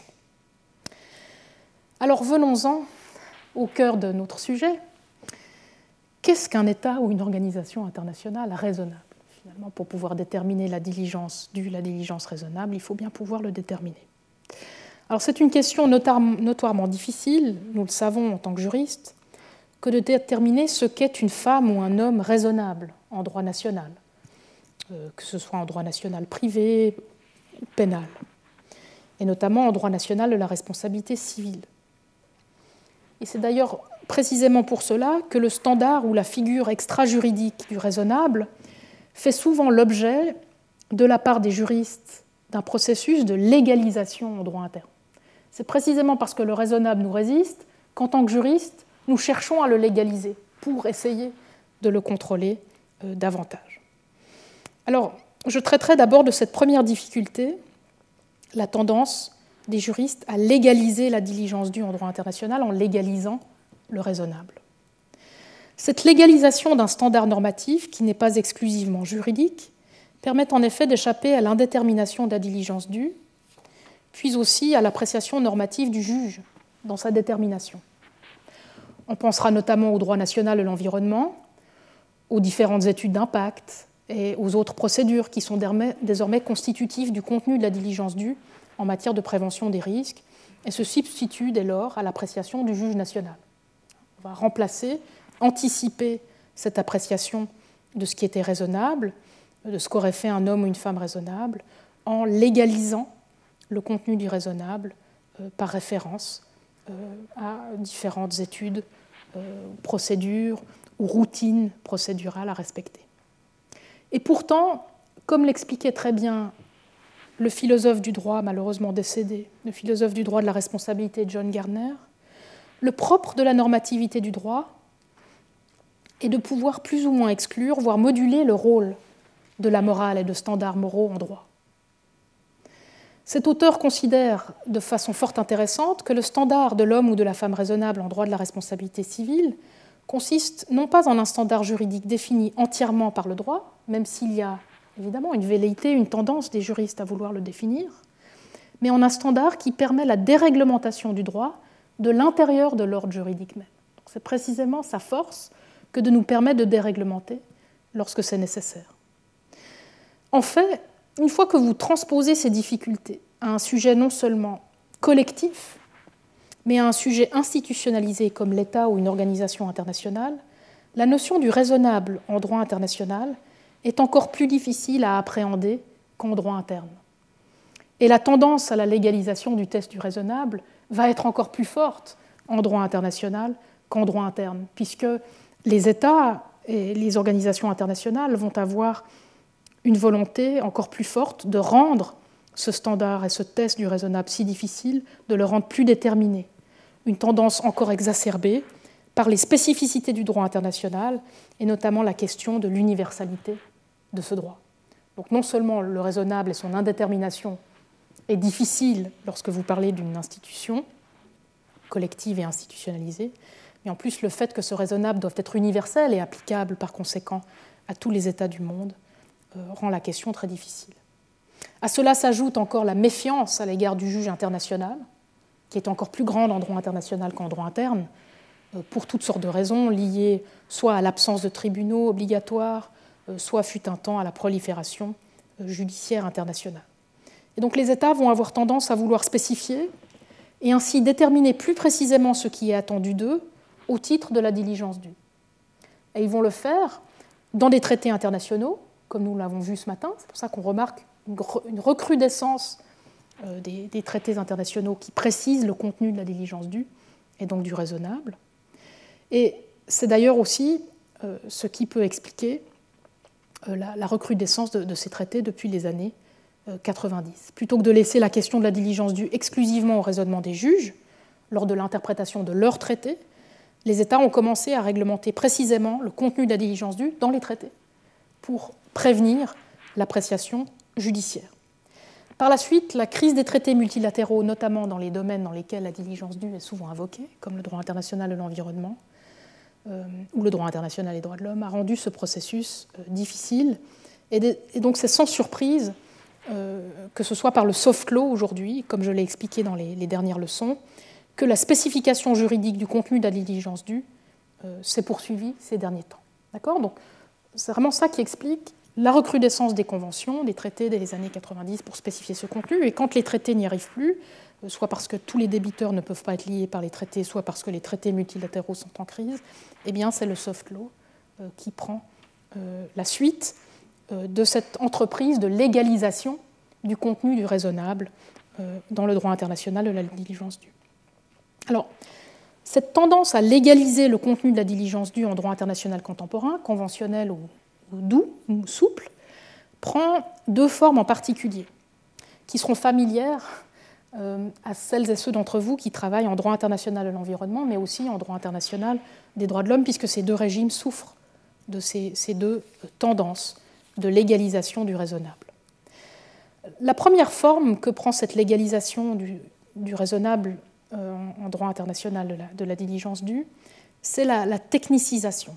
Alors venons-en au cœur de notre sujet. Qu'est-ce qu'un État ou une organisation internationale raisonnable ? Finalement, pour pouvoir déterminer la diligence due, la diligence raisonnable, il faut bien pouvoir le déterminer. Alors c'est une question notoirement difficile, nous le savons en tant que juristes, que de déterminer ce qu'est une femme ou un homme raisonnable en droit national, que ce soit en droit national privé ou pénal, et notamment en droit national de la responsabilité civile. Et c'est d'ailleurs précisément pour cela que le standard ou la figure extra-juridique du raisonnable fait souvent l'objet, de la part des juristes, d'un processus de légalisation en droit interne. C'est précisément parce que le raisonnable nous résiste qu'en tant que juristes, nous cherchons à le légaliser pour essayer de le contrôler davantage. Alors, je traiterai d'abord de cette première difficulté, la tendance des juristes à légaliser la diligence due en droit international en légalisant le raisonnable. Cette légalisation d'un standard normatif, qui n'est pas exclusivement juridique, permet en effet d'échapper à l'indétermination de la diligence due, puis aussi à l'appréciation normative du juge dans sa détermination. On pensera notamment au droit national de l'environnement, aux différentes études d'impact et aux autres procédures qui sont désormais constitutives du contenu de la diligence due en matière de prévention des risques et se substituent dès lors à l'appréciation du juge national. On va remplacer, anticiper cette appréciation de ce qui était raisonnable, de ce qu'aurait fait un homme ou une femme raisonnable, en légalisant le contenu du raisonnable par référence à différentes études, procédures ou routines procédurales à respecter. Et pourtant, comme l'expliquait très bien le philosophe du droit, malheureusement décédé, le philosophe du droit de la responsabilité John Gardner, le propre de la normativité du droit est de pouvoir plus ou moins exclure, voire moduler le rôle de la morale et de standards moraux en droit. Cet auteur considère de façon fort intéressante que le standard de l'homme ou de la femme raisonnable en droit de la responsabilité civile consiste non pas en un standard juridique défini entièrement par le droit, même s'il y a évidemment une velléité, une tendance des juristes à vouloir le définir, mais en un standard qui permet la déréglementation du droit de l'intérieur de l'ordre juridique même. Donc c'est précisément sa force que de nous permettre de déréglementer lorsque c'est nécessaire. En fait, une fois que vous transposez ces difficultés à un sujet non seulement collectif, mais à un sujet institutionnalisé comme l'État ou une organisation internationale, la notion du raisonnable en droit international est encore plus difficile à appréhender qu'en droit interne. Et la tendance à la légalisation du test du raisonnable va être encore plus forte en droit international qu'en droit interne, puisque les États et les organisations internationales vont avoir une volonté encore plus forte de rendre ce standard et ce test du raisonnable si difficile, de le rendre plus déterminé. Une tendance encore exacerbée par les spécificités du droit international et notamment la question de l'universalité de ce droit. Donc non seulement le raisonnable et son indétermination est difficile lorsque vous parlez d'une institution collective et institutionnalisée, mais en plus le fait que ce raisonnable doit être universel et applicable par conséquent à tous les États du monde rend la question très difficile. À cela s'ajoute encore la méfiance à l'égard du juge international, qui est encore plus grande en droit international qu'en droit interne, pour toutes sortes de raisons liées soit à l'absence de tribunaux obligatoires, soit fut un temps à la prolifération judiciaire internationale. Et donc les États vont avoir tendance à vouloir spécifier et ainsi déterminer plus précisément ce qui est attendu d'eux au titre de la diligence due. Et ils vont le faire dans des traités internationaux, comme nous l'avons vu ce matin. C'est pour ça qu'on remarque une recrudescence des traités internationaux qui précisent le contenu de la diligence due et donc du raisonnable. Et c'est d'ailleurs aussi ce qui peut expliquer la recrudescence de ces traités depuis les années 90. Plutôt que de laisser la question de la diligence due exclusivement au raisonnement des juges, lors de l'interprétation de leurs traités, les États ont commencé à réglementer précisément le contenu de la diligence due dans les traités, pour prévenir l'appréciation judiciaire. Par la suite, la crise des traités multilatéraux, notamment dans les domaines dans lesquels la diligence due est souvent invoquée, comme le droit international de l'environnement ou le droit international des droits de l'homme, a rendu ce processus difficile. Et donc c'est sans surprise que ce soit par le soft law aujourd'hui, comme je l'ai expliqué dans les dernières leçons, que la spécification juridique du contenu de la diligence due s'est poursuivie ces derniers temps. D'accord ? Donc, c'est vraiment ça qui explique la recrudescence des conventions, des traités dès les années 90 pour spécifier ce contenu. Et quand les traités n'y arrivent plus, soit parce que tous les débiteurs ne peuvent pas être liés par les traités, soit parce que les traités multilatéraux sont en crise, eh bien c'est le soft law qui prend la suite de cette entreprise de légalisation du contenu du raisonnable dans le droit international de la diligence due. Alors, cette tendance à légaliser le contenu de la diligence due en droit international contemporain, conventionnel ou doux, ou souple, prend deux formes en particulier, qui seront familières à celles et ceux d'entre vous qui travaillent en droit international de l'environnement, mais aussi en droit international des droits de l'homme, puisque ces deux régimes souffrent de ces deux tendances de légalisation du raisonnable. La première forme que prend cette légalisation du raisonnable en droit international de la diligence due, c'est la technicisation.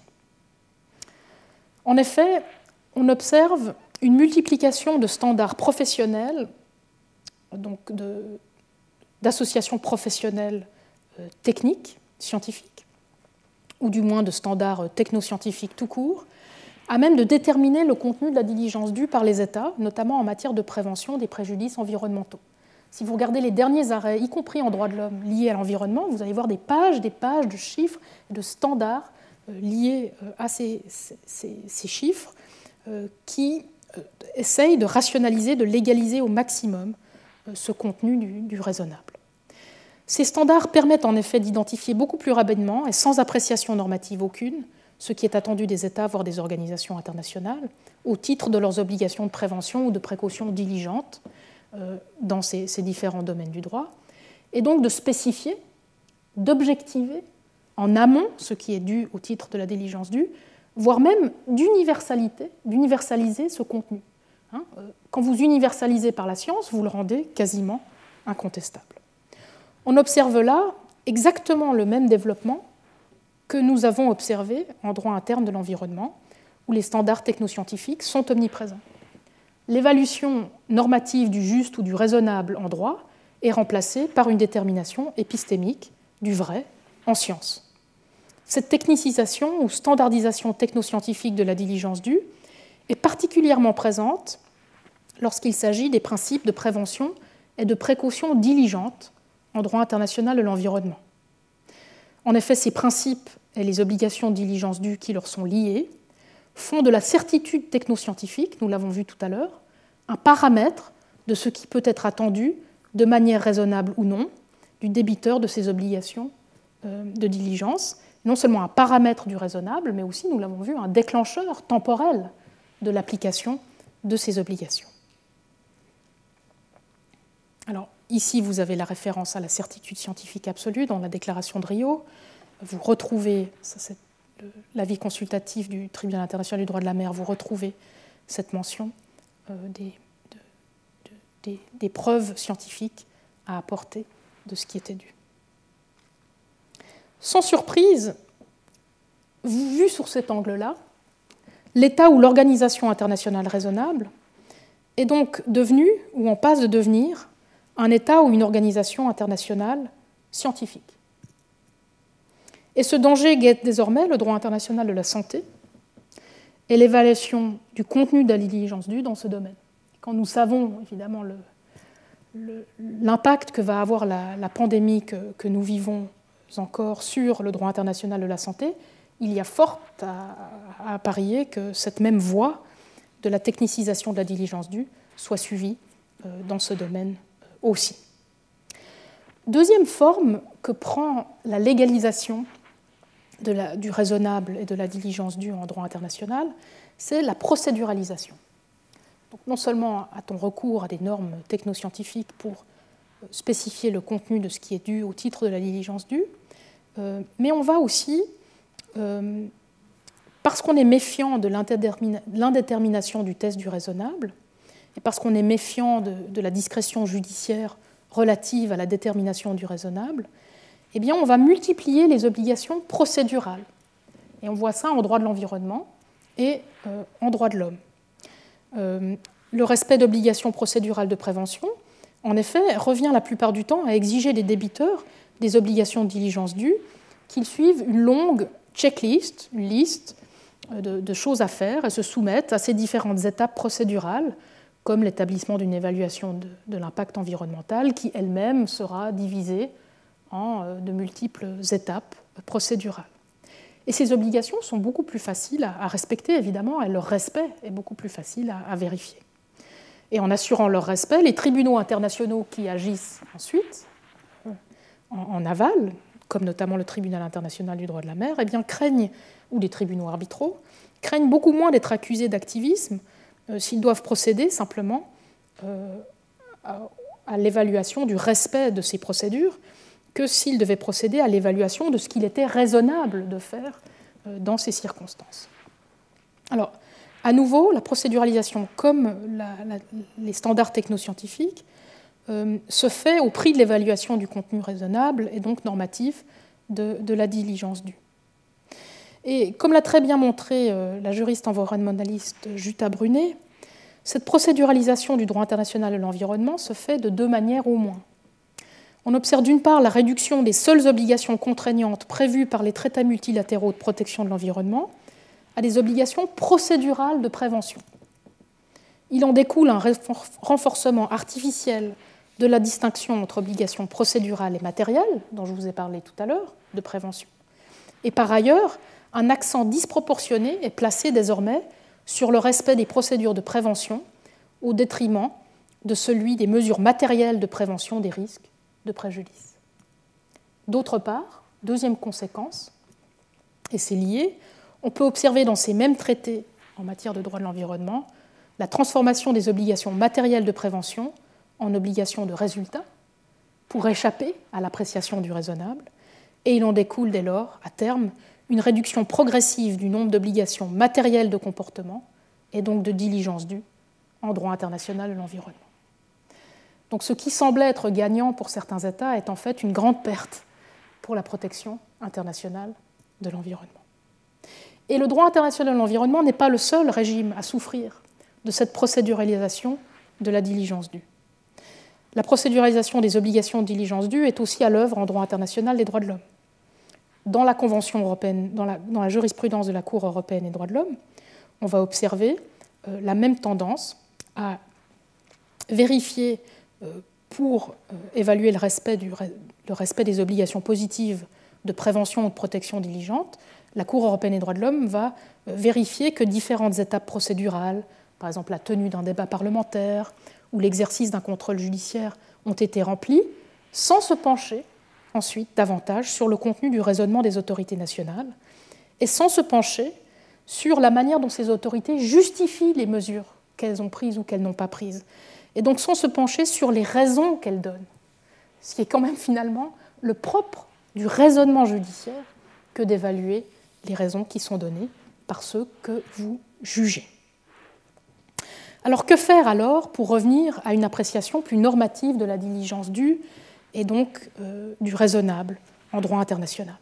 En effet, on observe une multiplication de standards professionnels, donc d'associations professionnelles techniques, scientifiques, ou du moins de standards technoscientifiques tout court, à même de déterminer le contenu de la diligence due par les États, notamment en matière de prévention des préjudices environnementaux. Si vous regardez les derniers arrêts, y compris en droit de l'homme, liés à l'environnement, vous allez voir des pages de chiffres et de standards liés à ces chiffres qui essayent de rationaliser, de légaliser au maximum ce contenu du raisonnable. Ces standards permettent en effet d'identifier beaucoup plus rapidement et sans appréciation normative aucune ce qui est attendu des États, voire des organisations internationales, au titre de leurs obligations de prévention ou de précaution diligentes dans ces différents domaines du droit, et donc de spécifier, d'objectiver en amont ce qui est dû au titre de la diligence due, voire même d'universaliser ce contenu. Quand vous universalisez par la science, vous le rendez quasiment incontestable. On observe là exactement le même développement que nous avons observé en droit interne de l'environnement, où les standards technoscientifiques sont omniprésents. L'évaluation normative du juste ou du raisonnable en droit est remplacée par une détermination épistémique du vrai en science. Cette technicisation ou standardisation technoscientifique de la diligence due est particulièrement présente lorsqu'il s'agit des principes de prévention et de précaution diligente en droit international de l'environnement. En effet, ces principes et les obligations de diligence due qui leur sont liées font de la certitude technoscientifique, nous l'avons vu tout à l'heure, un paramètre de ce qui peut être attendu, de manière raisonnable ou non, du débiteur de ces obligations de diligence. Non seulement un paramètre du raisonnable, mais aussi, nous l'avons vu, un déclencheur temporel de l'application de ces obligations. Alors, ici, vous avez la référence à la certitude scientifique absolue dans la déclaration de Rio. Vous retrouvez, c'est l'avis consultatif du Tribunal international du droit de la mer, vous retrouvez cette mention des preuves scientifiques à apporter de ce qui était dû. Sans surprise, vu sur cet angle-là, l'État ou l'organisation internationale raisonnable est donc devenu, ou en passe de devenir, un État ou une organisation internationale scientifique. Et ce danger guette désormais le droit international de la santé et l'évaluation du contenu de la diligence due dans ce domaine. Quand nous savons évidemment l'impact que va avoir la pandémie que nous vivons encore sur le droit international de la santé, il y a fort à parier que cette même voie de la technicisation de la diligence due soit suivie dans ce domaine aussi. Deuxième forme que prend la légalisation du raisonnable et de la diligence due en droit international, c'est la procéduralisation. Donc, non seulement a-t-on recours à des normes technoscientifiques pour spécifier le contenu de ce qui est dû au titre de la diligence due, mais on va aussi, parce qu'on est méfiant de l'indétermination du test du raisonnable, et parce qu'on est méfiant de la discrétion judiciaire relative à la détermination du raisonnable, eh bien, on va multiplier les obligations procédurales. Et on voit ça en droit de l'environnement et en droit de l'homme. Le respect d'obligations procédurales de prévention, en effet, revient la plupart du temps à exiger des débiteurs des obligations de diligence due qu'ils suivent une longue checklist, une liste de choses à faire et se soumettent à ces différentes étapes procédurales, comme l'établissement d'une évaluation de l'impact environnemental qui elle-même sera divisée en de multiples étapes procédurales. Et ces obligations sont beaucoup plus faciles à respecter, évidemment, et leur respect est beaucoup plus facile à vérifier. Et en assurant leur respect, les tribunaux internationaux qui agissent ensuite, en aval, comme notamment le tribunal international du droit de la mer, eh bien, craignent, ou les tribunaux arbitraux, craignent beaucoup moins d'être accusés d'activisme s'ils doivent procéder simplement à l'évaluation du respect de ces procédures que s'ils devaient procéder à l'évaluation de ce qu'il était raisonnable de faire dans ces circonstances. Alors, à nouveau, la procéduralisation, comme les standards technoscientifiques, se fait au prix de l'évaluation du contenu raisonnable et donc normatif de la diligence due. Et comme l'a très bien montré la juriste environnementaliste Jutta Brunet, cette procéduralisation du droit international de l'environnement se fait de deux manières au moins. On observe d'une part la réduction des seules obligations contraignantes prévues par les traités multilatéraux de protection de l'environnement à des obligations procédurales de prévention. Il en découle un renforcement artificiel de la distinction entre obligations procédurales et matérielles, dont je vous ai parlé tout à l'heure, de prévention. Et par ailleurs, un accent disproportionné est placé désormais sur le respect des procédures de prévention au détriment de celui des mesures matérielles de prévention des risques de préjudice. D'autre part, deuxième conséquence, et c'est lié, on peut observer dans ces mêmes traités en matière de droit de l'environnement la transformation des obligations matérielles de prévention en obligations de résultat pour échapper à l'appréciation du raisonnable, et il en découle dès lors, à terme, une réduction progressive du nombre d'obligations matérielles de comportement et donc de diligence due en droit international de l'environnement. Donc ce qui semblait être gagnant pour certains États est en fait une grande perte pour la protection internationale de l'environnement. Et le droit international de l'environnement n'est pas le seul régime à souffrir de cette procéduralisation de la diligence due. La procéduralisation des obligations de diligence due est aussi à l'œuvre en droit international des droits de l'homme. Dans la Convention européenne, dans la jurisprudence de la Cour européenne des droits de l'homme, on va observer la même tendance à vérifier pour évaluer le respect des obligations positives de prévention ou de protection diligente. La Cour européenne des droits de l'homme va vérifier que différentes étapes procédurales, par exemple la tenue d'un débat parlementaire ou l'exercice d'un contrôle judiciaire, ont été remplies, sans se pencher ensuite davantage sur le contenu du raisonnement des autorités nationales et sans se pencher sur la manière dont ces autorités justifient les mesures qu'elles ont prises ou qu'elles n'ont pas prises, et donc sans se pencher sur les raisons qu'elles donnent, ce qui est quand même finalement le propre du raisonnement judiciaire que d'évaluer les raisons qui sont données par ceux que vous jugez. Alors que faire alors pour revenir à une appréciation plus normative de la diligence due et donc du raisonnable en droit international?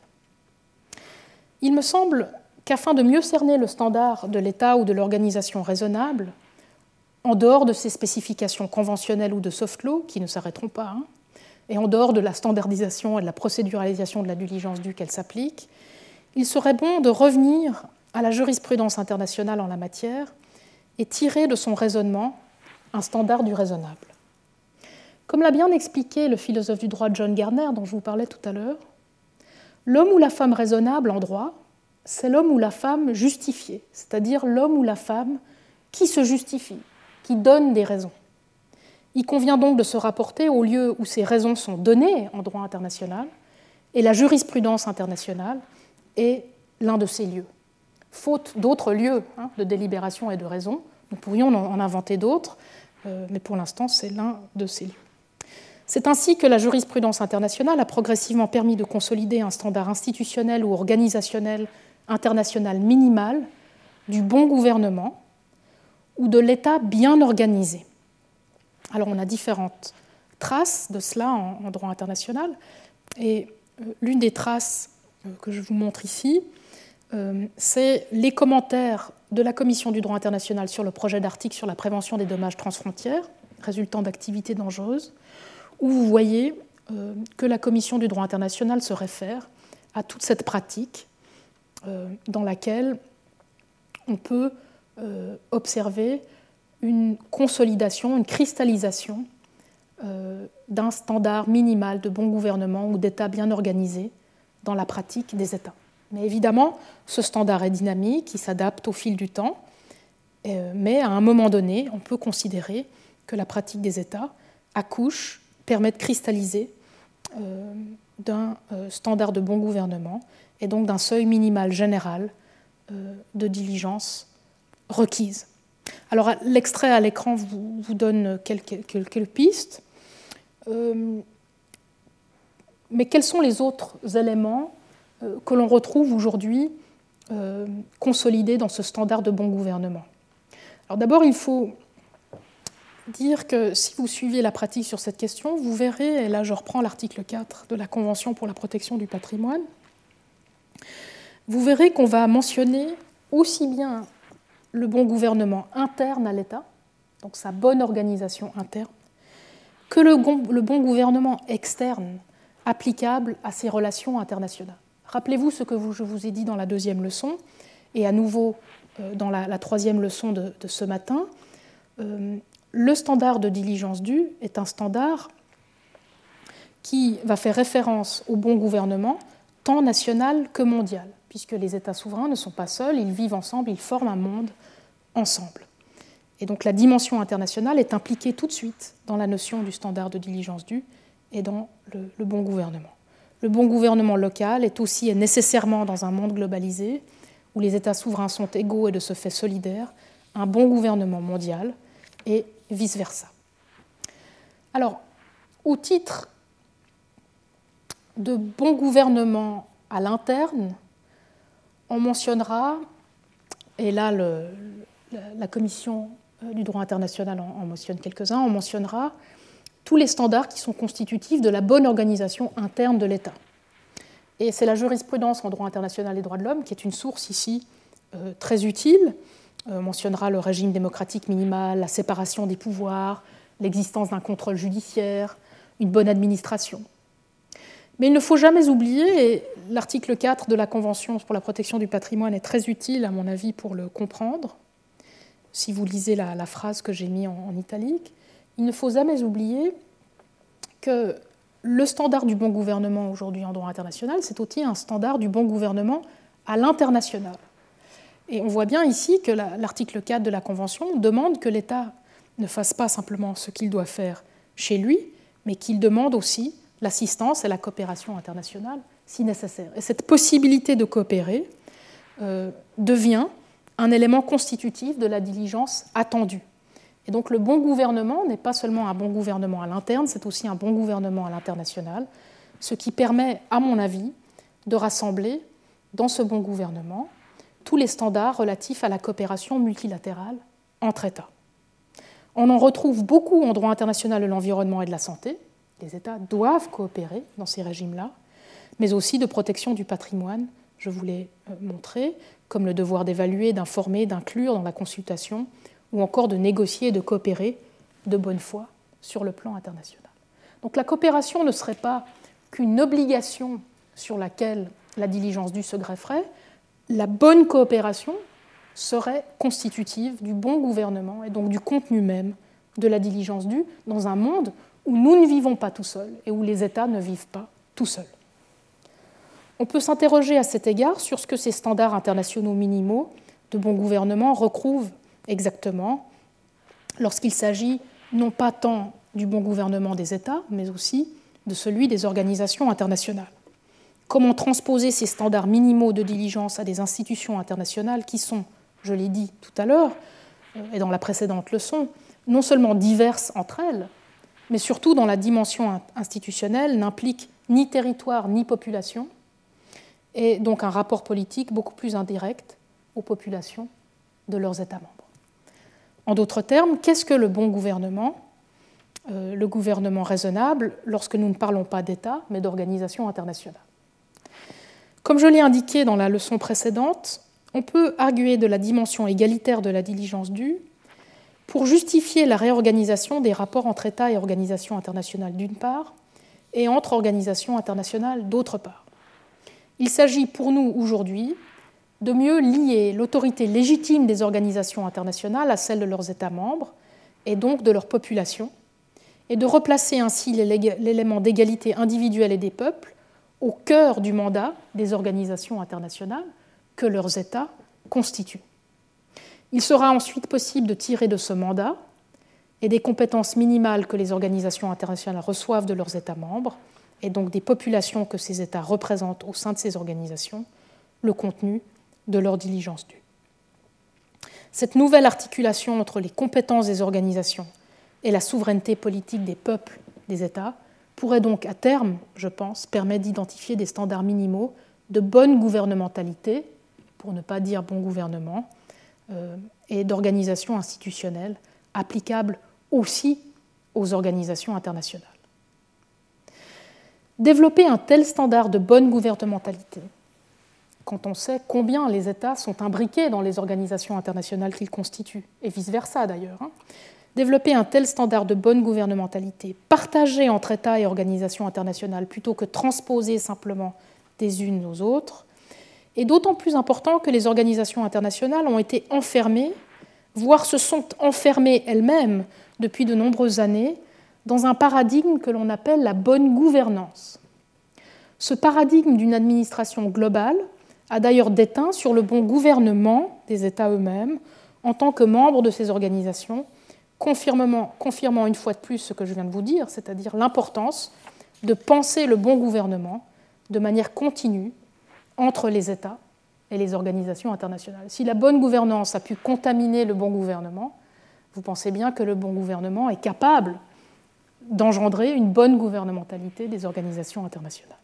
Il me semble qu'afin de mieux cerner le standard de l'État ou de l'organisation raisonnable, en dehors de ces spécifications conventionnelles ou de soft law, qui ne s'arrêteront pas, et en dehors de la standardisation et de la procéduralisation de la diligence due qu'elle s'applique, il serait bon de revenir à la jurisprudence internationale en la matière et tirer de son raisonnement un standard du raisonnable. Comme l'a bien expliqué le philosophe du droit John Gardner, dont je vous parlais tout à l'heure, l'homme ou la femme raisonnable en droit, c'est l'homme ou la femme justifié, c'est-à-dire l'homme ou la femme qui se justifie, qui donne des raisons. Il convient donc de se rapporter au lieu où ces raisons sont données en droit international, et la jurisprudence internationale est l'un de ces lieux. Faute d'autres lieux de délibération et de raison, nous pourrions en inventer d'autres, mais pour l'instant, c'est l'un de ces lieux. C'est ainsi que la jurisprudence internationale a progressivement permis de consolider un standard institutionnel ou organisationnel international minimal du bon gouvernement ou de l'État bien organisé. Alors on a différentes traces de cela en droit international, et l'une des traces que je vous montre ici, c'est les commentaires de la Commission du droit international sur le projet d'article sur la prévention des dommages transfrontières résultant d'activités dangereuses, où vous voyez que la Commission du droit international se réfère à toute cette pratique dans laquelle on peut observer une consolidation, une cristallisation d'un standard minimal de bon gouvernement ou d'État bien organisé dans la pratique des États. Mais évidemment, ce standard est dynamique, il s'adapte au fil du temps, mais à un moment donné, on peut considérer que la pratique des États accouche, permet de cristalliser d'un standard de bon gouvernement et donc d'un seuil minimal général de diligence requise. Alors, l'extrait à l'écran vous donne quelques pistes. Mais quels sont les autres éléments que l'on retrouve aujourd'hui consolidés dans ce standard de bon gouvernement? Alors d'abord, il faut dire que si vous suivez la pratique sur cette question, vous verrez, et là je reprends l'article 4 de la Convention pour la protection du patrimoine, vous verrez qu'on va mentionner aussi bien le bon gouvernement interne à l'État, donc sa bonne organisation interne, que le bon gouvernement externe applicable à ses relations internationales. Rappelez-vous ce que je vous ai dit dans la deuxième leçon, et à nouveau dans la troisième leçon de ce matin. Le standard de diligence due est un standard qui va faire référence au bon gouvernement, tant national que mondial, puisque les États souverains ne sont pas seuls, ils vivent ensemble, ils forment un monde ensemble. Et donc la dimension internationale est impliquée tout de suite dans la notion du standard de diligence due et dans le bon gouvernement. Le bon gouvernement local est aussi et nécessairement dans un monde globalisé où les États souverains sont égaux et de ce fait solidaires, un bon gouvernement mondial et vice-versa. Alors, au titre de bon gouvernement à l'interne, on mentionnera, et là la Commission du droit international en mentionne quelques-uns, on mentionnera tous les standards qui sont constitutifs de la bonne organisation interne de l'État. Et c'est la jurisprudence en droit international et droits de l'homme qui est une source ici très utile. On mentionnera le régime démocratique minimal, la séparation des pouvoirs, l'existence d'un contrôle judiciaire, une bonne administration. Mais il ne faut jamais oublier, et l'article 4 de la Convention pour la protection du patrimoine est très utile à mon avis pour le comprendre, si vous lisez la phrase que j'ai mise en italique, il ne faut jamais oublier que le standard du bon gouvernement aujourd'hui en droit international, c'est aussi un standard du bon gouvernement à l'international. Et on voit bien ici que l'article 4 de la Convention demande que l'État ne fasse pas simplement ce qu'il doit faire chez lui, mais qu'il demande aussi l'assistance et la coopération internationale si nécessaire. Et cette possibilité de coopérer devient un élément constitutif de la diligence attendue. Et donc le bon gouvernement n'est pas seulement un bon gouvernement à l'interne, c'est aussi un bon gouvernement à l'international, ce qui permet, à mon avis, de rassembler dans ce bon gouvernement tous les standards relatifs à la coopération multilatérale entre États. On en retrouve beaucoup en droit international de l'environnement et de la santé. Les États doivent coopérer dans ces régimes-là, mais aussi de protection du patrimoine, je vous l'ai montré, comme le devoir d'évaluer, d'informer, d'inclure dans la consultation, ou encore de négocier et de coopérer de bonne foi sur le plan international. Donc la coopération ne serait pas qu'une obligation sur laquelle la diligence due se grefferait, la bonne coopération serait constitutive du bon gouvernement et donc du contenu même de la diligence due dans un monde où nous ne vivons pas tout seuls et où les États ne vivent pas tout seuls. On peut s'interroger à cet égard sur ce que ces standards internationaux minimaux de bon gouvernement recouvrent exactement lorsqu'il s'agit non pas tant du bon gouvernement des États, mais aussi de celui des organisations internationales. Comment transposer ces standards minimaux de diligence à des institutions internationales qui sont, je l'ai dit tout à l'heure, et dans la précédente leçon, non seulement diverses entre elles, mais surtout dans la dimension institutionnelle, n'impliquent ni territoire ni population, et donc un rapport politique beaucoup plus indirect aux populations de leurs États membres. En d'autres termes, qu'est-ce que le bon gouvernement, le gouvernement raisonnable, lorsque nous ne parlons pas d'État, mais d'organisation internationale? Comme je l'ai indiqué dans la leçon précédente, on peut arguer de la dimension égalitaire de la diligence due pour justifier la réorganisation des rapports entre États et organisations internationales d'une part, et entre organisations internationales d'autre part. Il s'agit pour nous aujourd'hui de mieux lier l'autorité légitime des organisations internationales à celle de leurs États membres, et donc de leur population, et de replacer ainsi l'élément d'égalité individuelle et des peuples au cœur du mandat des organisations internationales que leurs États constituent. Il sera ensuite possible de tirer de ce mandat et des compétences minimales que les organisations internationales reçoivent de leurs États membres, et donc des populations que ces États représentent au sein de ces organisations, le contenu de leur diligence due. Cette nouvelle articulation entre les compétences des organisations et la souveraineté politique des peuples des États pourrait donc à terme, je pense, permettre d'identifier des standards minimaux de bonne gouvernementalité, pour ne pas dire bon gouvernement, et d'organisation institutionnelle applicables aussi aux organisations internationales. Développer un tel standard de bonne gouvernementalité, quand on sait combien les États sont imbriqués dans les organisations internationales qu'ils constituent, et vice-versa d'ailleurs, développer un tel standard de bonne gouvernementalité, partagé entre États et organisations internationales plutôt que transposé simplement des unes aux autres, est d'autant plus important que les organisations internationales ont été enfermées, voire se sont enfermées elles-mêmes depuis de nombreuses années, dans un paradigme que l'on appelle la bonne gouvernance. Ce paradigme d'une administration globale a d'ailleurs déteint sur le bon gouvernement des États eux-mêmes en tant que membres de ces organisations, confirmant une fois de plus ce que je viens de vous dire, c'est-à-dire l'importance de penser le bon gouvernement de manière continue entre les États et les organisations internationales. Si la bonne gouvernance a pu contaminer le bon gouvernement, vous pensez bien que le bon gouvernement est capable d'engendrer une bonne gouvernementalité des organisations internationales.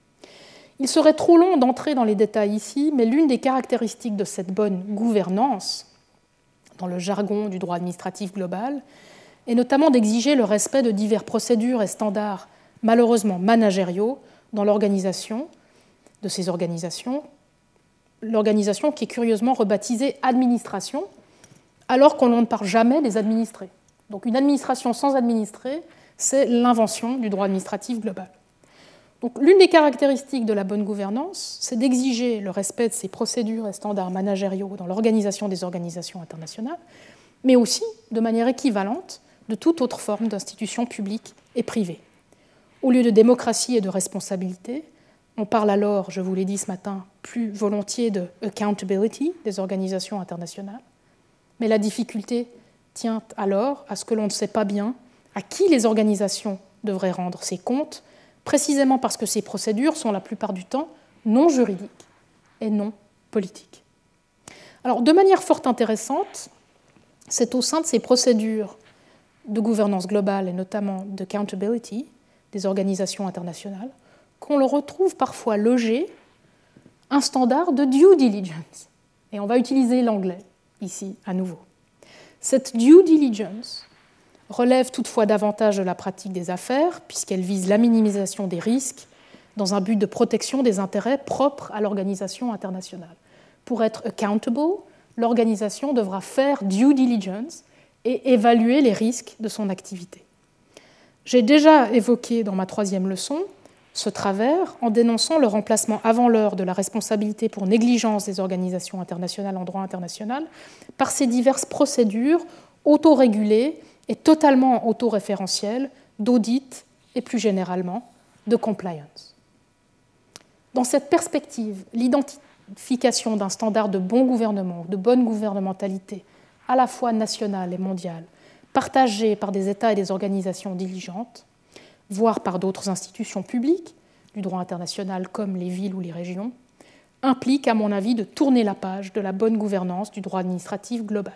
Il serait trop long d'entrer dans les détails ici, mais l'une des caractéristiques de cette bonne gouvernance, dans le jargon du droit administratif global, est notamment d'exiger le respect de diverses procédures et standards malheureusement managériaux dans l'organisation de ces organisations, l'organisation qui est curieusement rebaptisée administration, alors qu'on ne parle jamais des administrés. Donc une administration sans administrés, c'est l'invention du droit administratif global. Donc, l'une des caractéristiques de la bonne gouvernance, c'est d'exiger le respect de ces procédures et standards managériaux dans l'organisation des organisations internationales, mais aussi, de manière équivalente, de toute autre forme d'institution publique et privée. Au lieu de démocratie et de responsabilité, on parle alors, je vous l'ai dit ce matin, plus volontiers de accountability des organisations internationales, mais la difficulté tient alors à ce que l'on ne sait pas bien à qui les organisations devraient rendre ces comptes, précisément parce que ces procédures sont la plupart du temps non juridiques et non politiques. Alors, de manière fort intéressante, c'est au sein de ces procédures de gouvernance globale et notamment de accountability des organisations internationales qu'on le retrouve parfois logé un standard de due diligence. Et on va utiliser l'anglais ici à nouveau. Cette due diligence relève toutefois davantage de la pratique des affaires, puisqu'elle vise la minimisation des risques dans un but de protection des intérêts propres à l'organisation internationale. Pour être accountable, l'organisation devra faire due diligence et évaluer les risques de son activité. J'ai déjà évoqué dans ma troisième leçon ce travers en dénonçant le remplacement avant l'heure de la responsabilité pour négligence des organisations internationales en droit international par ces diverses procédures autorégulées et totalement autoréférentielles d'audit et plus généralement de compliance. Dans cette perspective, l'identification d'un standard de bon gouvernement, de bonne gouvernementalité, à la fois nationale et mondiale, partagé par des États et des organisations diligentes, voire par d'autres institutions publiques du droit international comme les villes ou les régions, implique, à mon avis, de tourner la page de la bonne gouvernance du droit administratif global.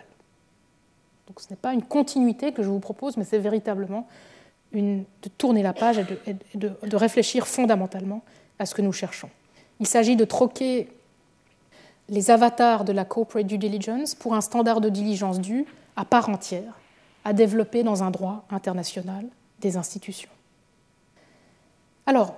Donc ce n'est pas une continuité que je vous propose, mais c'est véritablement de tourner la page et de réfléchir fondamentalement à ce que nous cherchons. Il s'agit de troquer les avatars de la corporate due diligence pour un standard de diligence due à part entière, à développer dans un droit international des institutions. Alors,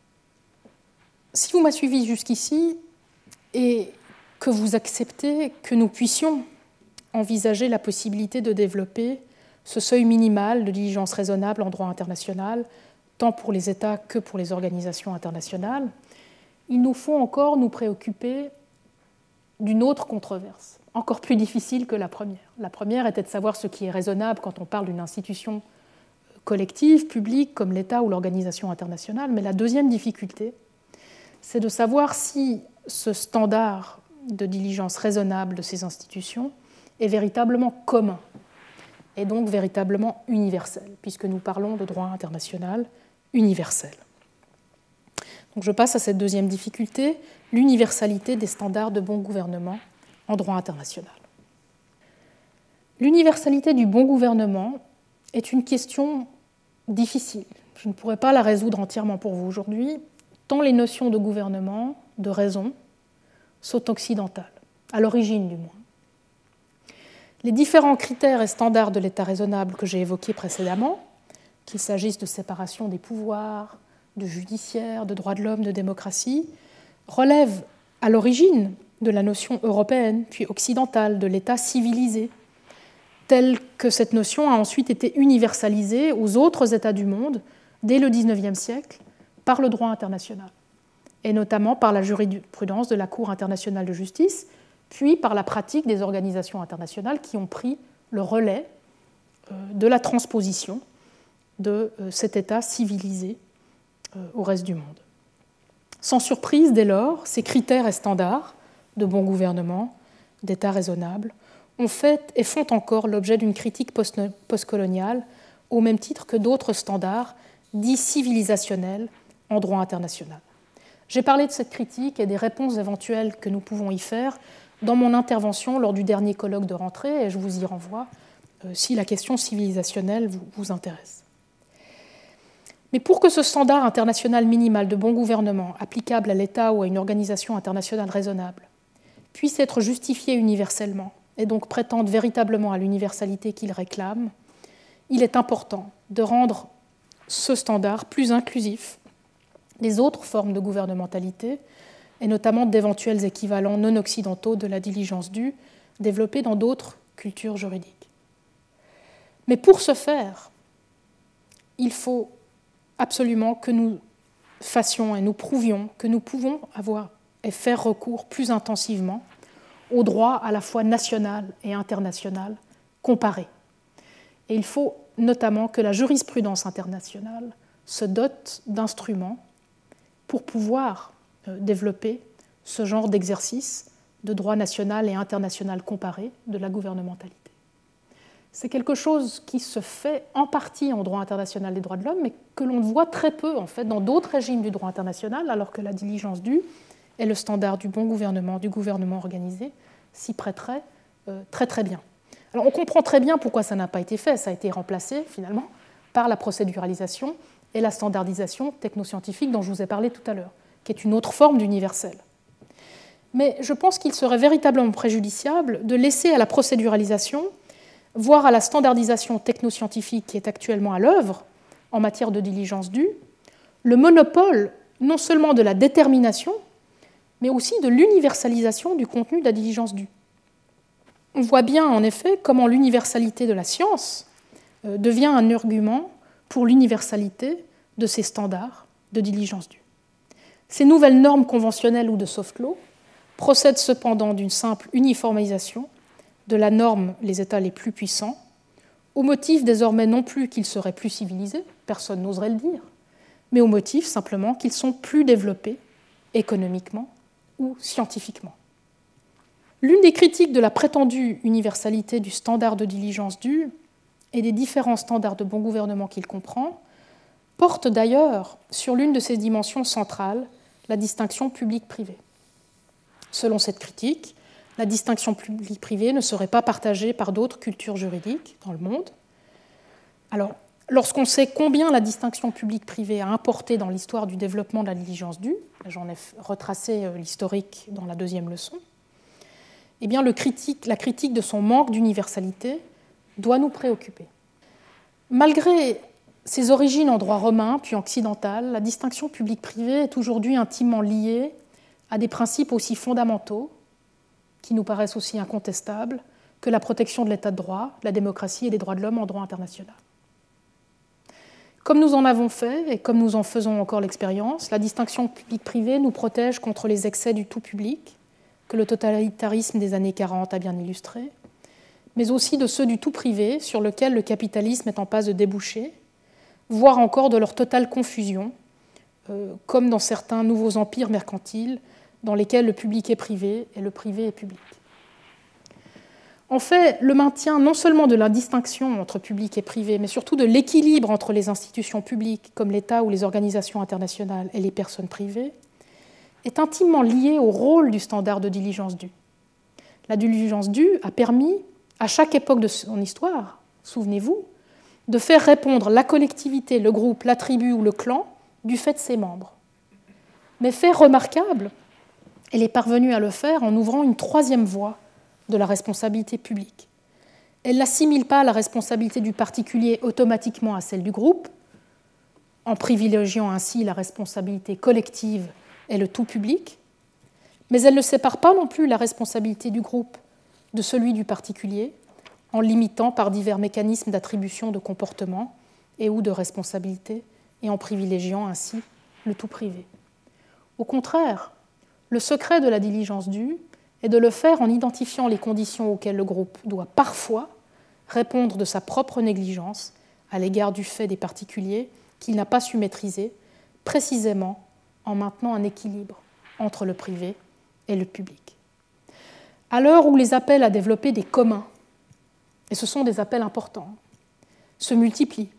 si vous m'avez suivi jusqu'ici et que vous acceptez que nous puissions envisager la possibilité de développer ce seuil minimal de diligence raisonnable en droit international, tant pour les États que pour les organisations internationales, il nous faut encore nous préoccuper d'une autre controverse, encore plus difficile que la première. La première était de savoir ce qui est raisonnable quand on parle d'une institution collective, publique, comme l'État ou l'organisation internationale, mais la deuxième difficulté c'est de savoir si ce standard de diligence raisonnable de ces institutions est véritablement commun et donc véritablement universel, puisque nous parlons de droit international universel. Donc je passe à cette deuxième difficulté, l'universalité des standards de bon gouvernement en droit international. L'universalité du bon gouvernement est une question difficile. Je ne pourrais pas la résoudre entièrement pour vous aujourd'hui, tant les notions de gouvernement, de raison, sont occidentales, à l'origine du moins. Les différents critères et standards de l'État raisonnable que j'ai évoqués précédemment, qu'il s'agisse de séparation des pouvoirs, de judiciaire, de droits de l'homme, de démocratie, relèvent à l'origine de la notion européenne, puis occidentale, de l'État civilisé, telle que cette notion a ensuite été universalisée aux autres États du monde dès le XIXe siècle par le droit international, et notamment par la jurisprudence de la Cour internationale de justice, puis par la pratique des organisations internationales qui ont pris le relais de la transposition de cet État civilisé au reste du monde. Sans surprise, dès lors, ces critères et standards de bon gouvernement, d'État raisonnable, ont fait et font encore l'objet d'une critique postcoloniale au même titre que d'autres standards dits civilisationnels en droit international. J'ai parlé de cette critique et des réponses éventuelles que nous pouvons y faire dans mon intervention lors du dernier colloque de rentrée, et je vous y renvoie si la question civilisationnelle vous intéresse. Mais pour que ce standard international minimal de bon gouvernement, applicable à l'État ou à une organisation internationale raisonnable, puisse être justifié universellement, et donc prétendre véritablement à l'universalité qu'il réclame, il est important de rendre ce standard plus inclusif des autres formes de gouvernementalité, et notamment d'éventuels équivalents non occidentaux de la diligence due, développés dans d'autres cultures juridiques. Mais pour ce faire, il faut absolument que nous fassions et nous prouvions que nous pouvons avoir et faire recours plus intensivement au droit à la fois national et international comparé. Et il faut notamment que la jurisprudence internationale se dote d'instruments pour pouvoir développer ce genre d'exercice de droit national et international comparé de la gouvernementalité. C'est quelque chose qui se fait en partie en droit international des droits de l'homme, mais que l'on voit très peu en fait dans d'autres régimes du droit international, alors que la diligence due et le standard du bon gouvernement, du gouvernement organisé, s'y prêteraient très très bien. Alors on comprend très bien pourquoi ça n'a pas été fait, ça a été remplacé finalement par la procéduralisation et la standardisation technoscientifique dont je vous ai parlé tout à l'heure, qui est une autre forme d'universel. Mais je pense qu'il serait véritablement préjudiciable de laisser à la procéduralisation, voire à la standardisation technoscientifique qui est actuellement à l'œuvre en matière de diligence due, le monopole non seulement de la détermination, mais aussi de l'universalisation du contenu de la diligence due. On voit bien en effet comment l'universalité de la science devient un argument pour l'universalité de ces standards de diligence due. Ces nouvelles normes conventionnelles ou de soft law procèdent cependant d'une simple uniformisation de la norme les États les plus puissants, au motif désormais non plus qu'ils seraient plus civilisés, personne n'oserait le dire, mais au motif simplement qu'ils sont plus développés économiquement ou scientifiquement. L'une des critiques de la prétendue universalité du standard de diligence due et des différents standards de bon gouvernement qu'il comprend porte d'ailleurs sur l'une de ses dimensions centrales, la distinction publique-privée. Selon cette critique, la distinction publique-privée ne serait pas partagée par d'autres cultures juridiques dans le monde. Alors, lorsqu'on sait combien la distinction publique-privée a importé dans l'histoire du développement de la diligence due, j'en ai retracé l'historique dans la deuxième leçon, eh bien la critique de son manque d'universalité doit nous préoccuper. Malgré ses origines en droit romain puis occidental, la distinction publique-privée est aujourd'hui intimement liée à des principes aussi fondamentaux, qui nous paraissent aussi incontestables, que la protection de l'état de droit, la démocratie et des droits de l'homme en droit international. Comme nous en avons fait et comme nous en faisons encore l'expérience, la distinction publique-privée nous protège contre les excès du tout public, que le totalitarisme des années 40 a bien illustré, mais aussi de ceux du tout privé sur lequel le capitalisme est en passe de déboucher, voire encore de leur totale confusion comme dans certains nouveaux empires mercantiles dans lesquels le public est privé et le privé est public. En fait, le maintien non seulement de la distinction entre public et privé, mais surtout de l'équilibre entre les institutions publiques comme l'État ou les organisations internationales et les personnes privées, est intimement lié au rôle du standard de diligence due. La diligence due a permis, à chaque époque de son histoire, souvenez-vous, de faire répondre la collectivité, le groupe, la tribu ou le clan du fait de ses membres. Mais fait remarquable, elle est parvenue à le faire en ouvrant une troisième voie de la responsabilité publique. Elle n'assimile pas la responsabilité du particulier automatiquement à celle du groupe, en privilégiant ainsi la responsabilité collective et le tout public, mais elle ne sépare pas non plus la responsabilité du groupe de celui du particulier, en limitant par divers mécanismes d'attribution de comportement et ou de responsabilité, et en privilégiant ainsi le tout privé. Au contraire, le secret de la diligence due est de le faire en identifiant les conditions auxquelles le groupe doit parfois répondre de sa propre négligence à l'égard du fait des particuliers qu'il n'a pas su maîtriser, précisément en maintenant un équilibre entre le privé et le public. À l'heure où les appels à développer des communs, et ce sont des appels importants, se multiplient,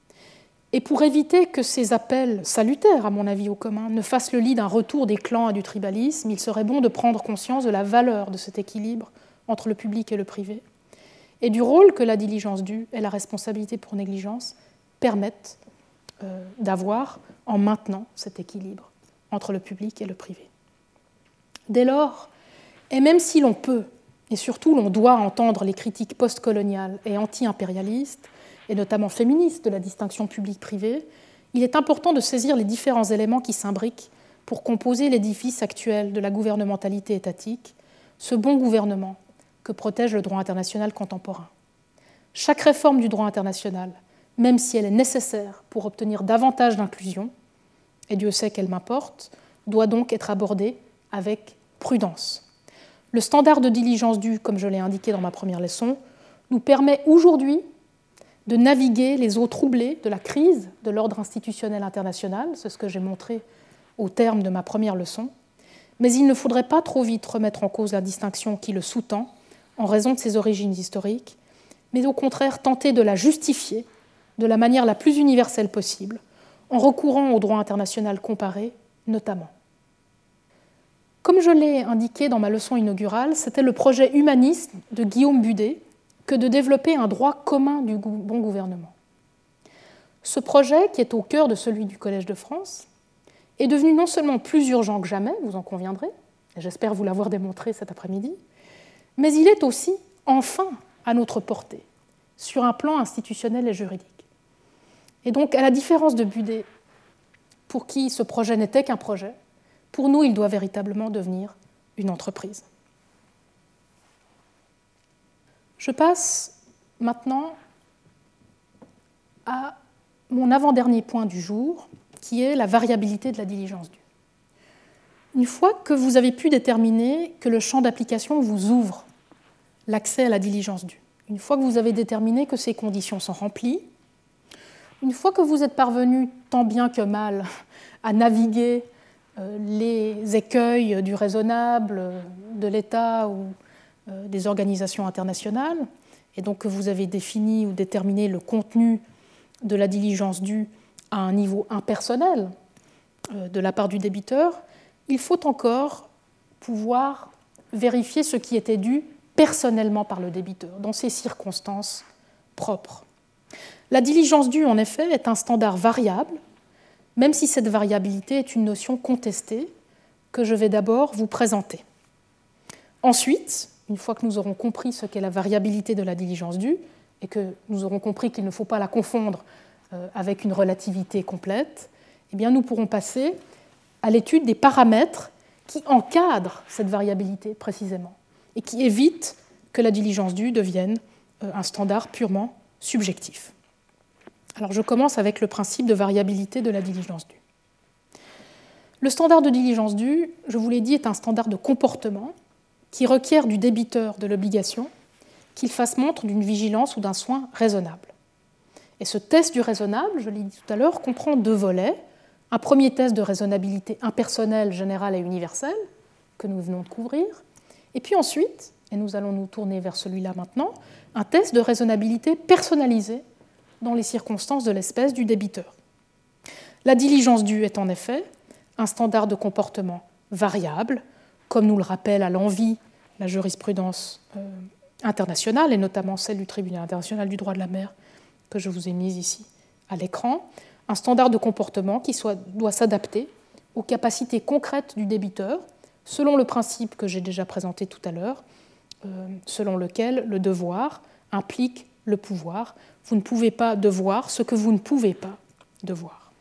et pour éviter que ces appels salutaires, à mon avis, au commun, ne fassent le lit d'un retour des clans à du tribalisme, il serait bon de prendre conscience de la valeur de cet équilibre entre le public et le privé, et du rôle que la diligence due et la responsabilité pour négligence permettent d'avoir en maintenant cet équilibre entre le public et le privé. Dès lors, et même si l'on peut, et surtout l'on doit entendre les critiques postcoloniales et anti-impérialistes, et notamment féministes de la distinction publique-privée, il est important de saisir les différents éléments qui s'imbriquent pour composer l'édifice actuel de la gouvernementalité étatique, ce bon gouvernement que protège le droit international contemporain. Chaque réforme du droit international, même si elle est nécessaire pour obtenir davantage d'inclusion, et Dieu sait qu'elle m'importe, doit donc être abordée avec prudence. Le standard de diligence due, comme je l'ai indiqué dans ma première leçon, nous permet aujourd'hui de naviguer les eaux troublées de la crise de l'ordre institutionnel international, c'est ce que j'ai montré au terme de ma première leçon, mais il ne faudrait pas trop vite remettre en cause la distinction qui le sous-tend en raison de ses origines historiques, mais au contraire tenter de la justifier de la manière la plus universelle possible, en recourant au droit international comparé notamment. Comme je l'ai indiqué dans ma leçon inaugurale, c'était le projet humaniste de Guillaume Budet que de développer un droit commun du bon gouvernement. Ce projet, qui est au cœur de celui du Collège de France, est devenu non seulement plus urgent que jamais, vous en conviendrez, et j'espère vous l'avoir démontré cet après-midi, mais il est aussi enfin à notre portée, sur un plan institutionnel et juridique. Et donc, à la différence de Budet, pour qui ce projet n'était qu'un projet, pour nous, il doit véritablement devenir une entreprise. Je passe maintenant à mon avant-dernier point du jour, qui est la variabilité de la diligence due. Une fois que vous avez pu déterminer que le champ d'application vous ouvre l'accès à la diligence due, une fois que vous avez déterminé que ces conditions sont remplies, une fois que vous êtes parvenu tant bien que mal à naviguer les écueils du raisonnable, de l'État ou des organisations internationales, et donc que vous avez défini ou déterminé le contenu de la diligence due à un niveau impersonnel de la part du débiteur, il faut encore pouvoir vérifier ce qui était dû personnellement par le débiteur, dans ses circonstances propres. La diligence due, en effet, est un standard variable, même si cette variabilité est une notion contestée que je vais d'abord vous présenter. Ensuite, une fois que nous aurons compris ce qu'est la variabilité de la diligence due et que nous aurons compris qu'il ne faut pas la confondre avec une relativité complète, eh bien nous pourrons passer à l'étude des paramètres qui encadrent cette variabilité précisément et qui évitent que la diligence due devienne un standard purement subjectif. Alors je commence avec le principe de variabilité de la diligence due. Le standard de diligence due, je vous l'ai dit, est un standard de comportement qui requiert du débiteur de l'obligation qu'il fasse montre d'une vigilance ou d'un soin raisonnable. Et ce test du raisonnable, je l'ai dit tout à l'heure, comprend deux volets. Un premier test de raisonnabilité impersonnelle, générale et universelle, que nous venons de couvrir. Et puis ensuite, et nous allons nous tourner vers celui-là maintenant, un test de raisonnabilité personnalisé dans les circonstances de l'espèce du débiteur. La diligence due est en effet un standard de comportement variable, comme nous le rappelle à l'envi la jurisprudence internationale, et notamment celle du Tribunal international du droit de la mer que je vous ai mise ici à l'écran, un standard de comportement qui doit s'adapter aux capacités concrètes du débiteur, selon le principe que j'ai déjà présenté tout à l'heure, selon lequel le devoir implique le pouvoir. Vous ne pouvez pas devoir ce que vous ne pouvez pas devoir.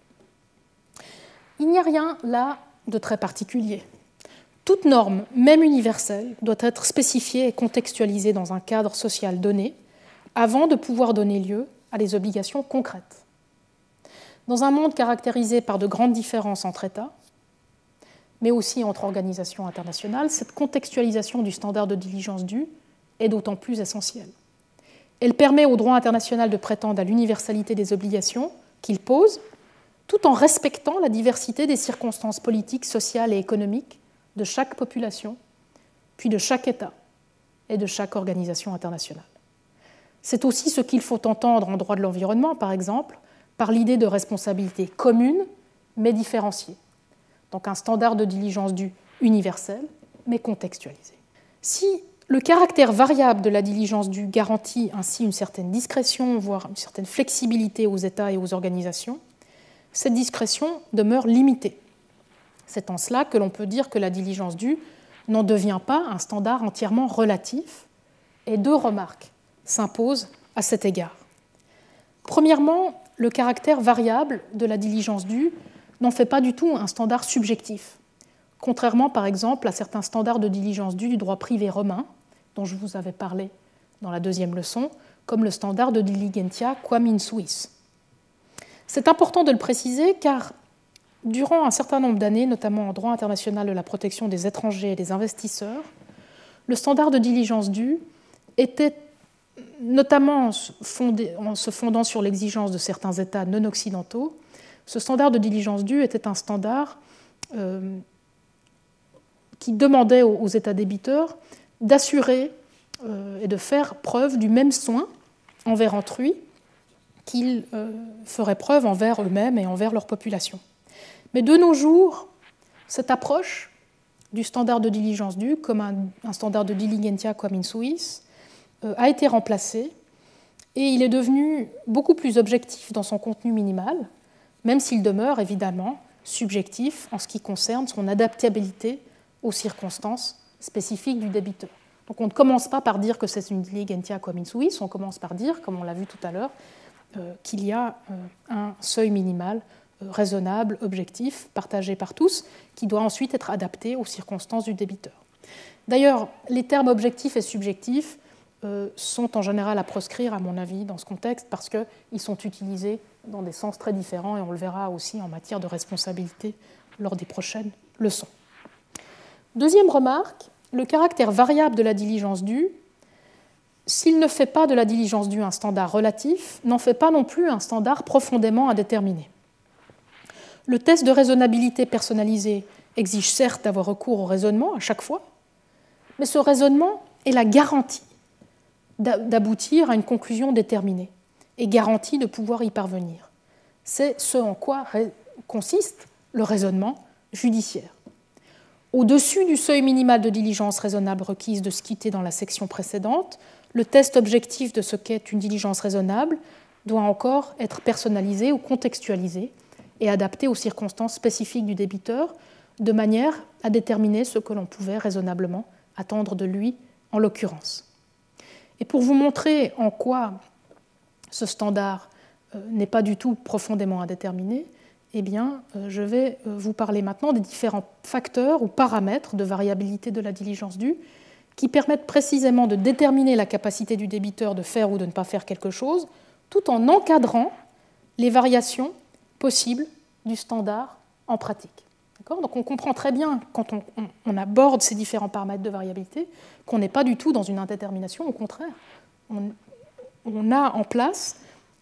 Il n'y a rien là de très particulier. Toute norme, même universelle, doit être spécifiée et contextualisée dans un cadre social donné avant de pouvoir donner lieu à des obligations concrètes. Dans un monde caractérisé par de grandes différences entre États, mais aussi entre organisations internationales, cette contextualisation du standard de diligence due est d'autant plus essentielle. Elle permet au droit international de prétendre à l'universalité des obligations qu'il pose, tout en respectant la diversité des circonstances politiques, sociales et économiques de chaque population, puis de chaque État et de chaque organisation internationale. C'est aussi ce qu'il faut entendre en droit de l'environnement, par exemple, par l'idée de responsabilité commune, mais différenciée. Donc un standard de diligence due universel, mais contextualisé. Si le caractère variable de la diligence due garantit ainsi une certaine discrétion, voire une certaine flexibilité aux États et aux organisations, cette discrétion demeure limitée. C'est en cela que l'on peut dire que la diligence due n'en devient pas un standard entièrement relatif, et deux remarques s'imposent à cet égard. Premièrement, le caractère variable de la diligence due n'en fait pas du tout un standard subjectif, contrairement par exemple à certains standards de diligence due du droit privé romain, dont je vous avais parlé dans la deuxième leçon, comme le standard de diligentia quam in suis. C'est important de le préciser car, durant un certain nombre d'années, notamment en droit international de la protection des étrangers et des investisseurs, le standard de diligence due était, notamment en se fondant sur l'exigence de certains États non occidentaux, ce standard de diligence due était un standard qui demandait aux États débiteurs d'assurer et de faire preuve du même soin envers autrui qu'ils feraient preuve envers eux-mêmes et envers leur population. Mais de nos jours, cette approche du standard de diligence due, comme un standard de diligentia quam in suis, a été remplacée et il est devenu beaucoup plus objectif dans son contenu minimal, même s'il demeure évidemment subjectif en ce qui concerne son adaptabilité aux circonstances spécifiques du débiteur. Donc on ne commence pas par dire que c'est une diligentia quam in suis, on commence par dire, comme on l'a vu tout à l'heure, qu'il y a un seuil minimal raisonnable, objectif, partagé par tous, qui doit ensuite être adapté aux circonstances du débiteur. D'ailleurs, les termes objectif et subjectif sont en général à proscrire, à mon avis, dans ce contexte, parce qu'ils sont utilisés dans des sens très différents, et on le verra aussi en matière de responsabilité lors des prochaines leçons. Deuxième remarque, le caractère variable de la diligence due, s'il ne fait pas de la diligence due un standard relatif, n'en fait pas non plus un standard profondément indéterminé. Le test de raisonnabilité personnalisé exige certes d'avoir recours au raisonnement à chaque fois, mais ce raisonnement est la garantie d'aboutir à une conclusion déterminée et garantie de pouvoir y parvenir. C'est ce en quoi consiste le raisonnement judiciaire. Au-dessus du seuil minimal de diligence raisonnable requise de citer dans la section précédente, le test objectif de ce qu'est une diligence raisonnable doit encore être personnalisé ou contextualisé et adapté aux circonstances spécifiques du débiteur, de manière à déterminer ce que l'on pouvait raisonnablement attendre de lui en l'occurrence. Et pour vous montrer en quoi ce standard n'est pas du tout profondément indéterminé, eh bien, je vais vous parler maintenant des différents facteurs ou paramètres de variabilité de la diligence due qui permettent précisément de déterminer la capacité du débiteur de faire ou de ne pas faire quelque chose, tout en encadrant les variations possibles du standard en pratique. D'accord ? Donc on comprend très bien, quand on aborde ces différents paramètres de variabilité, qu'on n'est pas du tout dans une indétermination, au contraire. On a en place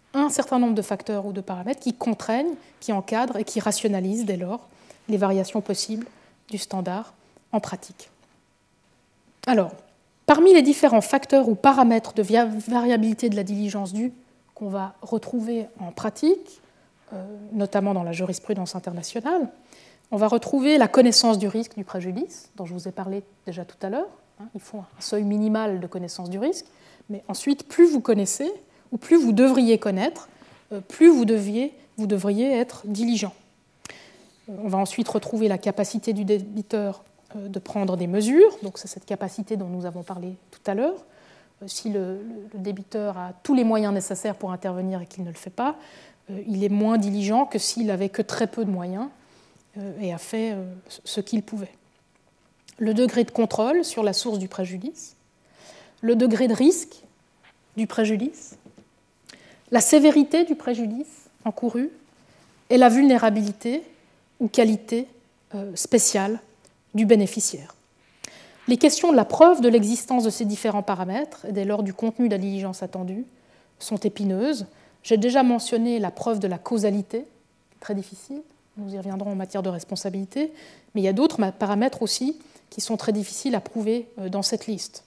un certain nombre de facteurs ou de paramètres qui contraignent, qui encadrent et qui rationalisent dès lors les variations possibles du standard en pratique. Alors, parmi les différents facteurs ou paramètres de variabilité de la diligence due qu'on va retrouver en pratique, notamment dans la jurisprudence internationale, on va retrouver la connaissance du risque du préjudice, dont je vous ai parlé déjà tout à l'heure. Il faut un seuil minimal de connaissance du risque, mais ensuite, plus vous connaissez, ou plus vous devriez connaître, plus vous devriez être diligent. On va ensuite retrouver la capacité du débiteur de prendre des mesures, donc c'est cette capacité dont nous avons parlé tout à l'heure. Si le débiteur a tous les moyens nécessaires pour intervenir et qu'il ne le fait pas, il est moins diligent que s'il n'avait que très peu de moyens et a fait ce qu'il pouvait. Le degré de contrôle sur la source du préjudice, le degré de risque du préjudice, la sévérité du préjudice encouru et la vulnérabilité ou qualité spéciale du bénéficiaire. Les questions de la preuve de l'existence de ces différents paramètres et dès lors du contenu de la diligence attendue sont épineuses. J'ai déjà mentionné la preuve de la causalité, très difficile, nous y reviendrons en matière de responsabilité, mais il y a d'autres paramètres aussi qui sont très difficiles à prouver dans cette liste.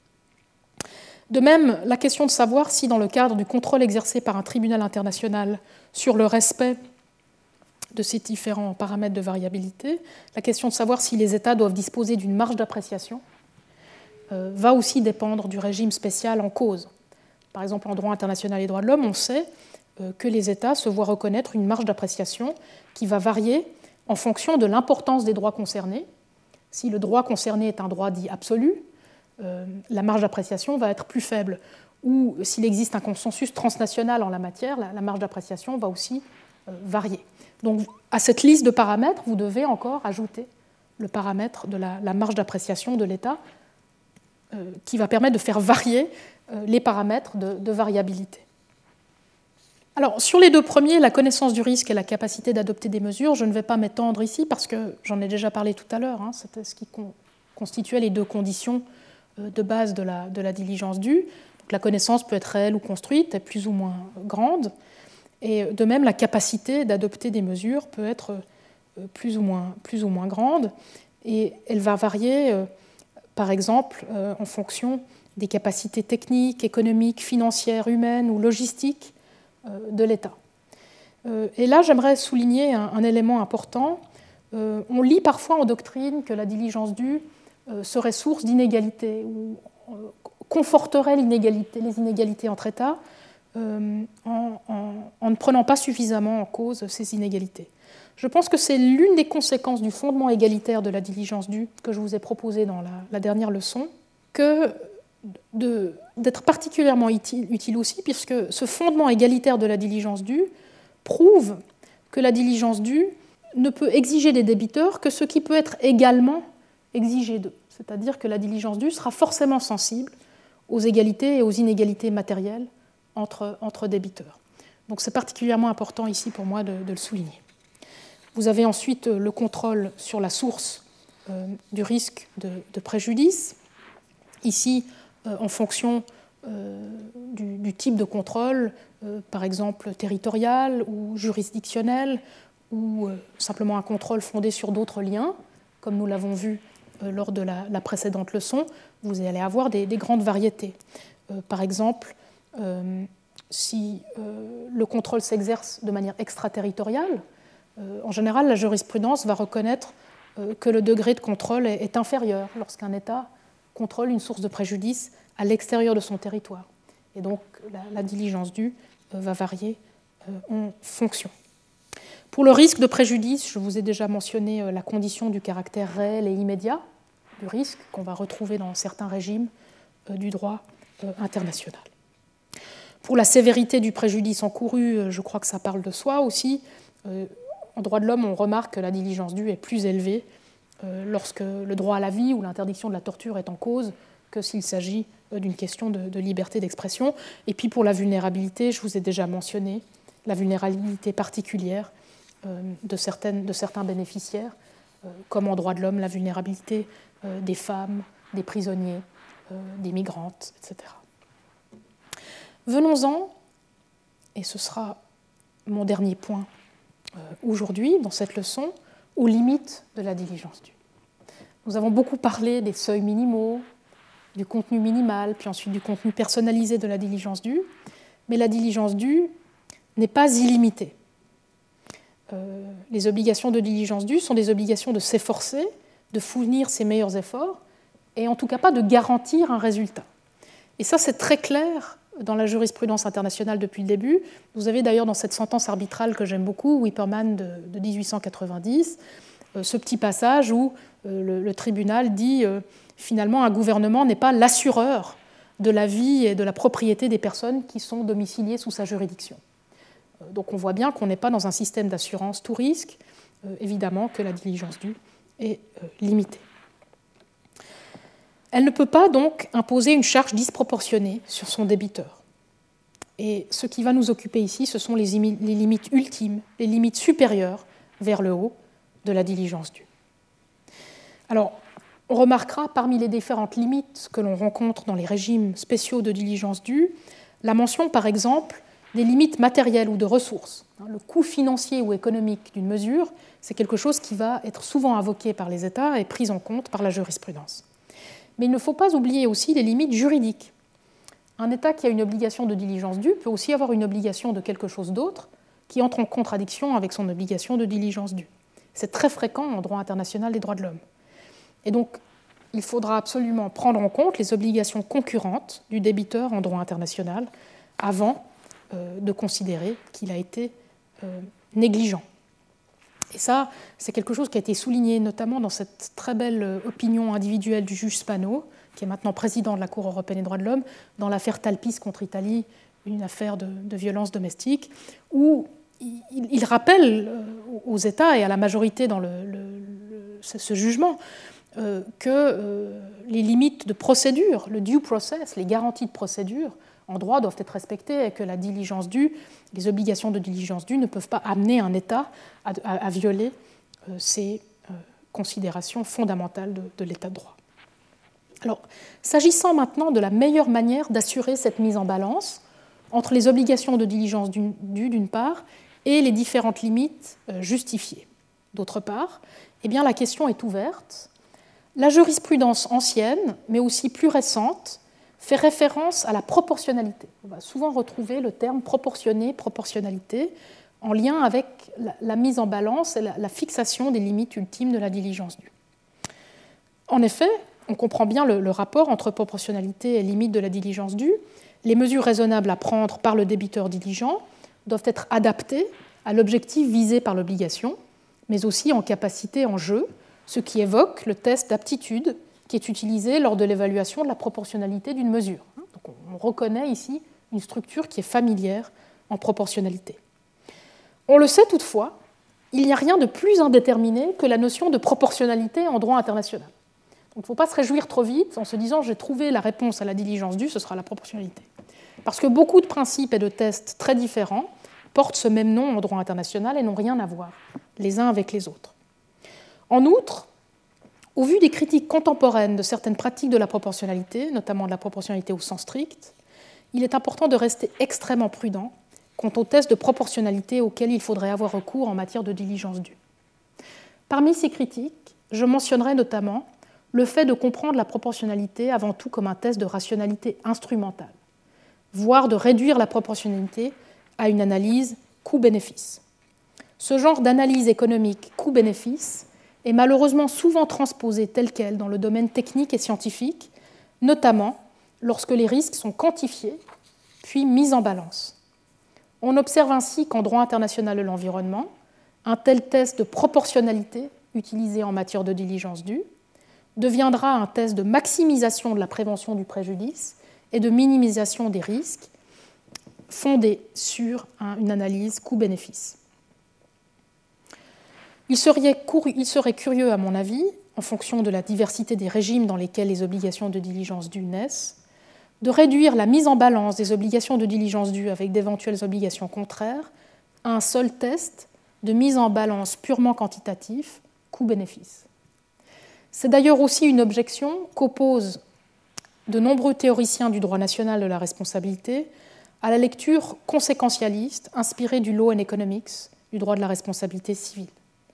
De même, la question de savoir si, dans le cadre du contrôle exercé par un tribunal international sur le respect de ces différents paramètres de variabilité, la question de savoir si les États doivent disposer d'une marge d'appréciation va aussi dépendre du régime spécial en cause. Par exemple, en droit international et droits de l'homme, on sait que les États se voient reconnaître une marge d'appréciation qui va varier en fonction de l'importance des droits concernés. Si le droit concerné est un droit dit absolu, la marge d'appréciation va être plus faible. Ou s'il existe un consensus transnational en la matière, la marge d'appréciation va aussi varier. Donc à cette liste de paramètres, vous devez encore ajouter le paramètre de la marge d'appréciation de l'État qui va permettre de faire varier les paramètres de variabilité. Alors, sur les deux premiers, la connaissance du risque et la capacité d'adopter des mesures, je ne vais pas m'étendre ici parce que j'en ai déjà parlé tout à l'heure. C'était ce qui constituait les deux conditions de base de la diligence due. Donc, la connaissance peut être réelle ou construite, est plus ou moins grande. Et de même, la capacité d'adopter des mesures peut être plus ou moins grande. Et elle va varier, par exemple, en fonction des capacités techniques, économiques, financières, humaines ou logistiques de l'État. Et là, j'aimerais souligner un élément important. On lit parfois en doctrine que la diligence due serait source d'inégalités ou conforterait les inégalités entre États en ne prenant pas suffisamment en cause ces inégalités. Je pense que c'est l'une des conséquences du fondement égalitaire de la diligence due que je vous ai proposé dans la dernière leçon, que d'être particulièrement utile aussi, puisque ce fondement égalitaire de la diligence due prouve que la diligence due ne peut exiger des débiteurs que ce qui peut être également exigé d'eux. C'est-à-dire que la diligence due sera forcément sensible aux égalités et aux inégalités matérielles entre débiteurs. Donc c'est particulièrement important ici pour moi de le souligner. Vous avez ensuite le contrôle sur la source du risque de préjudice. Ici, en fonction du type de contrôle, par exemple territorial ou juridictionnel, ou simplement un contrôle fondé sur d'autres liens, comme nous l'avons vu lors de la précédente leçon, vous allez avoir des grandes variétés. Par exemple, si le contrôle s'exerce de manière extraterritoriale, en général, la jurisprudence va reconnaître que le degré de contrôle est inférieur lorsqu'un État contrôle une source de préjudice à l'extérieur de son territoire. Et donc, la diligence due va varier en fonction. Pour le risque de préjudice, je vous ai déjà mentionné la condition du caractère réel et immédiat du risque qu'on va retrouver dans certains régimes du droit international. Pour la sévérité du préjudice encouru, je crois que ça parle de soi aussi. En droit de l'homme, on remarque que la diligence due est plus élevée lorsque le droit à la vie ou l'interdiction de la torture est en cause que s'il s'agit d'une question de liberté d'expression. Et puis pour la vulnérabilité, je vous ai déjà mentionné la vulnérabilité particulière de certains bénéficiaires, comme en droit de l'homme, la vulnérabilité des femmes, des prisonniers, des migrantes, etc. Venons-en et ce sera mon dernier point aujourd'hui dans cette leçon, aux limites de la diligence due. Nous avons beaucoup parlé des seuils minimaux, du contenu minimal, puis ensuite du contenu personnalisé de la diligence due, mais la diligence due n'est pas illimitée. Les obligations de diligence due sont des obligations de s'efforcer, de fournir ses meilleurs efforts, et en tout cas pas de garantir un résultat. Et ça, c'est très clair dans la jurisprudence internationale depuis le début. Vous avez d'ailleurs dans cette sentence arbitrale que j'aime beaucoup, Wipperman de 1890, ce petit passage où le tribunal dit finalement un gouvernement n'est pas l'assureur de la vie et de la propriété des personnes qui sont domiciliées sous sa juridiction. Donc on voit bien qu'on n'est pas dans un système d'assurance tout risque, évidemment que la diligence due est limitée. Elle ne peut pas donc imposer une charge disproportionnée sur son débiteur. Et ce qui va nous occuper ici, ce sont les limites ultimes, les limites supérieures vers le haut de la diligence due. Alors, on remarquera parmi les différentes limites que l'on rencontre dans les régimes spéciaux de diligence due, la mention par exemple des limites matérielles ou de ressources. Le coût financier ou économique d'une mesure, c'est quelque chose qui va être souvent invoqué par les États et pris en compte par la jurisprudence. Mais il ne faut pas oublier aussi les limites juridiques. Un État qui a une obligation de diligence due peut aussi avoir une obligation de quelque chose d'autre qui entre en contradiction avec son obligation de diligence due. C'est très fréquent en droit international des droits de l'homme. Et donc, il faudra absolument prendre en compte les obligations concurrentes du débiteur en droit international avant de considérer qu'il a été négligent. Et ça, c'est quelque chose qui a été souligné notamment dans cette très belle opinion individuelle du juge Spano, qui est maintenant président de la Cour européenne des droits de l'homme, dans l'affaire Talpis contre Italie, une affaire de violence domestique, où il rappelle aux États et à la majorité dans ce jugement que les limites de procédure, le due process, les garanties de procédure en droit doivent être respectées et que la diligence due, les obligations de diligence due ne peuvent pas amener un État à violer ces considérations fondamentales de l'État de droit. Alors, s'agissant maintenant de la meilleure manière d'assurer cette mise en balance entre les obligations de diligence due d'une part et les différentes limites justifiées d'autre part, eh bien, la question est ouverte. La jurisprudence ancienne, mais aussi plus récente, fait référence à la proportionnalité. On va souvent retrouver le terme proportionné, proportionnalité, en lien avec la mise en balance et la fixation des limites ultimes de la diligence due. En effet, on comprend bien le rapport entre proportionnalité et limite de la diligence due. Les mesures raisonnables à prendre par le débiteur diligent doivent être adaptées à l'objectif visé par l'obligation, mais aussi en capacité en jeu, ce qui évoque le test d'aptitude qui est utilisé lors de l'évaluation de la proportionnalité d'une mesure. Donc on reconnaît ici une structure qui est familière en proportionnalité. On le sait toutefois, il n'y a rien de plus indéterminé que la notion de proportionnalité en droit international. Donc il ne faut pas se réjouir trop vite en se disant « j'ai trouvé la réponse à la diligence due, ce sera la proportionnalité ». Parce que beaucoup de principes et de tests très différents portent ce même nom en droit international et n'ont rien à voir les uns avec les autres. En outre, au vu des critiques contemporaines de certaines pratiques de la proportionnalité, notamment de la proportionnalité au sens strict, il est important de rester extrêmement prudent quant aux tests de proportionnalité auxquels il faudrait avoir recours en matière de diligence due. Parmi ces critiques, je mentionnerai notamment le fait de comprendre la proportionnalité avant tout comme un test de rationalité instrumentale, voire de réduire la proportionnalité à une analyse coût-bénéfice. Ce genre d'analyse économique coût-bénéfice est malheureusement souvent transposée telle qu'elle dans le domaine technique et scientifique, notamment lorsque les risques sont quantifiés puis mis en balance. On observe ainsi qu'en droit international de l'environnement, un tel test de proportionnalité utilisé en matière de diligence due deviendra un test de maximisation de la prévention du préjudice et de minimisation des risques fondé sur une analyse coût-bénéfice. Il serait curieux, à mon avis, en fonction de la diversité des régimes dans lesquels les obligations de diligence due naissent, de réduire la mise en balance des obligations de diligence due avec d'éventuelles obligations contraires à un seul test de mise en balance purement quantitatif, coût-bénéfice. C'est d'ailleurs aussi une objection qu'opposent de nombreux théoriciens du droit national de la responsabilité à la lecture conséquentialiste inspirée du Law and Economics, du droit de la responsabilité civile.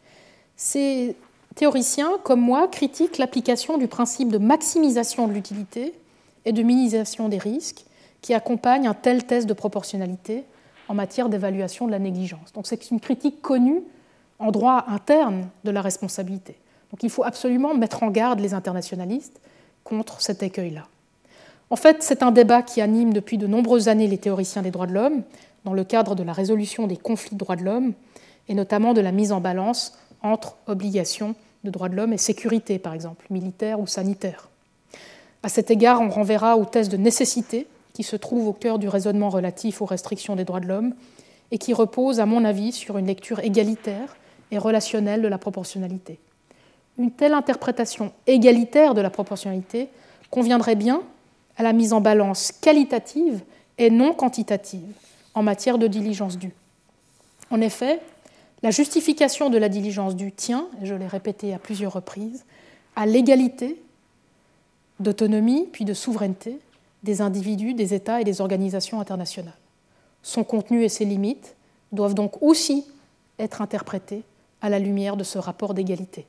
Ces théoriciens, comme moi, critiquent l'application du principe de maximisation de l'utilité et de minimisation des risques qui accompagne un tel test de proportionnalité en matière d'évaluation de la négligence. Donc c'est une critique connue en droit interne de la responsabilité. Donc il faut absolument mettre en garde les internationalistes contre cet écueil-là. En fait, c'est un débat qui anime depuis de nombreuses années les théoriciens des droits de l'homme dans le cadre de la résolution des conflits de droits de l'homme et notamment de la mise en balance entre obligations de droits de l'homme et sécurité, par exemple, militaire ou sanitaire. À cet égard, on renverra au test de nécessité qui se trouve au cœur du raisonnement relatif aux restrictions des droits de l'homme et qui repose, à mon avis, sur une lecture égalitaire et relationnelle de la proportionnalité. Une telle interprétation égalitaire de la proportionnalité conviendrait bien à la mise en balance qualitative et non quantitative en matière de diligence due. En effet, la justification de la diligence due tient, et je l'ai répété à plusieurs reprises, à l'égalité d'autonomie puis de souveraineté des individus, des États et des organisations internationales. Son contenu et ses limites doivent donc aussi être interprétés à la lumière de ce rapport d'égalité.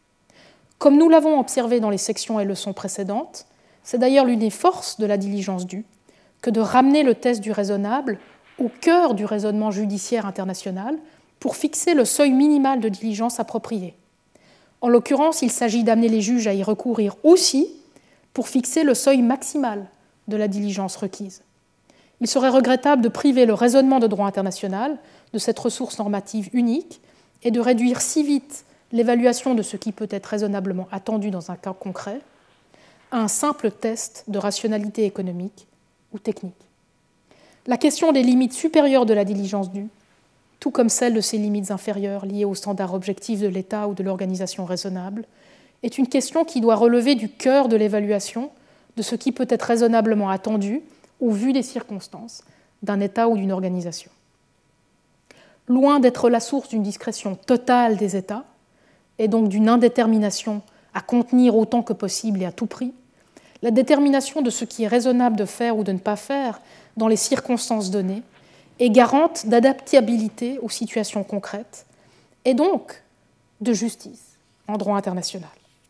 Comme nous l'avons observé dans les sections et leçons précédentes, c'est d'ailleurs l'une des forces de la diligence due que de ramener le test du raisonnable au cœur du raisonnement judiciaire international pour fixer le seuil minimal de diligence approprié. En l'occurrence, il s'agit d'amener les juges à y recourir aussi pour fixer le seuil maximal de la diligence requise. Il serait regrettable de priver le raisonnement de droit international de cette ressource normative unique et de réduire si vite l'évaluation de ce qui peut être raisonnablement attendu dans un cas concret à un simple test de rationalité économique ou technique. La question des limites supérieures de la diligence due, tout comme celle de ses limites inférieures liées aux standards objectifs de l'État ou de l'organisation raisonnable, est une question qui doit relever du cœur de l'évaluation de ce qui peut être raisonnablement attendu au vu des circonstances d'un État ou d'une organisation. Loin d'être la source d'une discrétion totale des États, et donc d'une indétermination à contenir autant que possible et à tout prix, la détermination de ce qui est raisonnable de faire ou de ne pas faire dans les circonstances données est garante d'adaptabilité aux situations concrètes et donc de justice en droit international.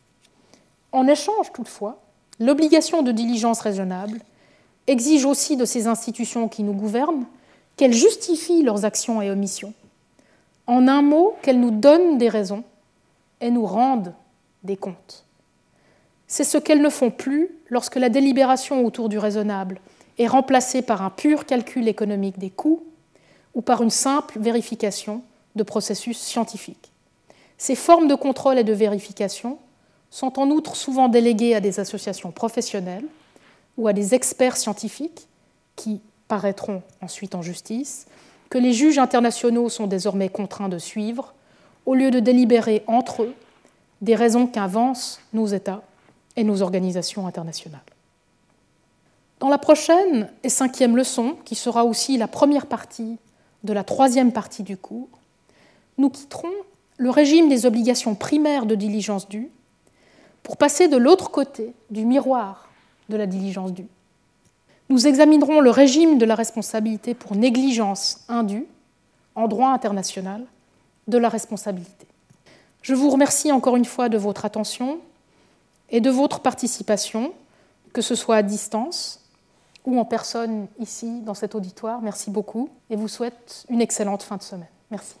En échange, toutefois, l'obligation de diligence raisonnable exige aussi de ces institutions qui nous gouvernent qu'elles justifient leurs actions et omissions. En un mot, qu'elles nous donnent des raisons et nous rendent des comptes. C'est ce qu'elles ne font plus lorsque la délibération autour du raisonnable est remplacée par un pur calcul économique des coûts ou par une simple vérification de processus scientifiques. Ces formes de contrôle et de vérification sont en outre souvent déléguées à des associations professionnelles ou à des experts scientifiques qui paraîtront ensuite en justice, que les juges internationaux sont désormais contraints de suivre, au lieu de délibérer entre eux des raisons qu'avancent nos États et nos organisations internationales. Dans la prochaine et 5e leçon, qui sera aussi la première partie de la 3e partie du cours, nous quitterons le régime des obligations primaires de diligence due pour passer de l'autre côté du miroir de la diligence due. Nous examinerons le régime de la responsabilité pour négligence indue en droit international de la responsabilité. Je vous remercie encore une fois de votre attention et de votre participation, que ce soit à distance ou en personne ici dans cet auditoire. Merci beaucoup et vous souhaite une excellente fin de semaine. Merci.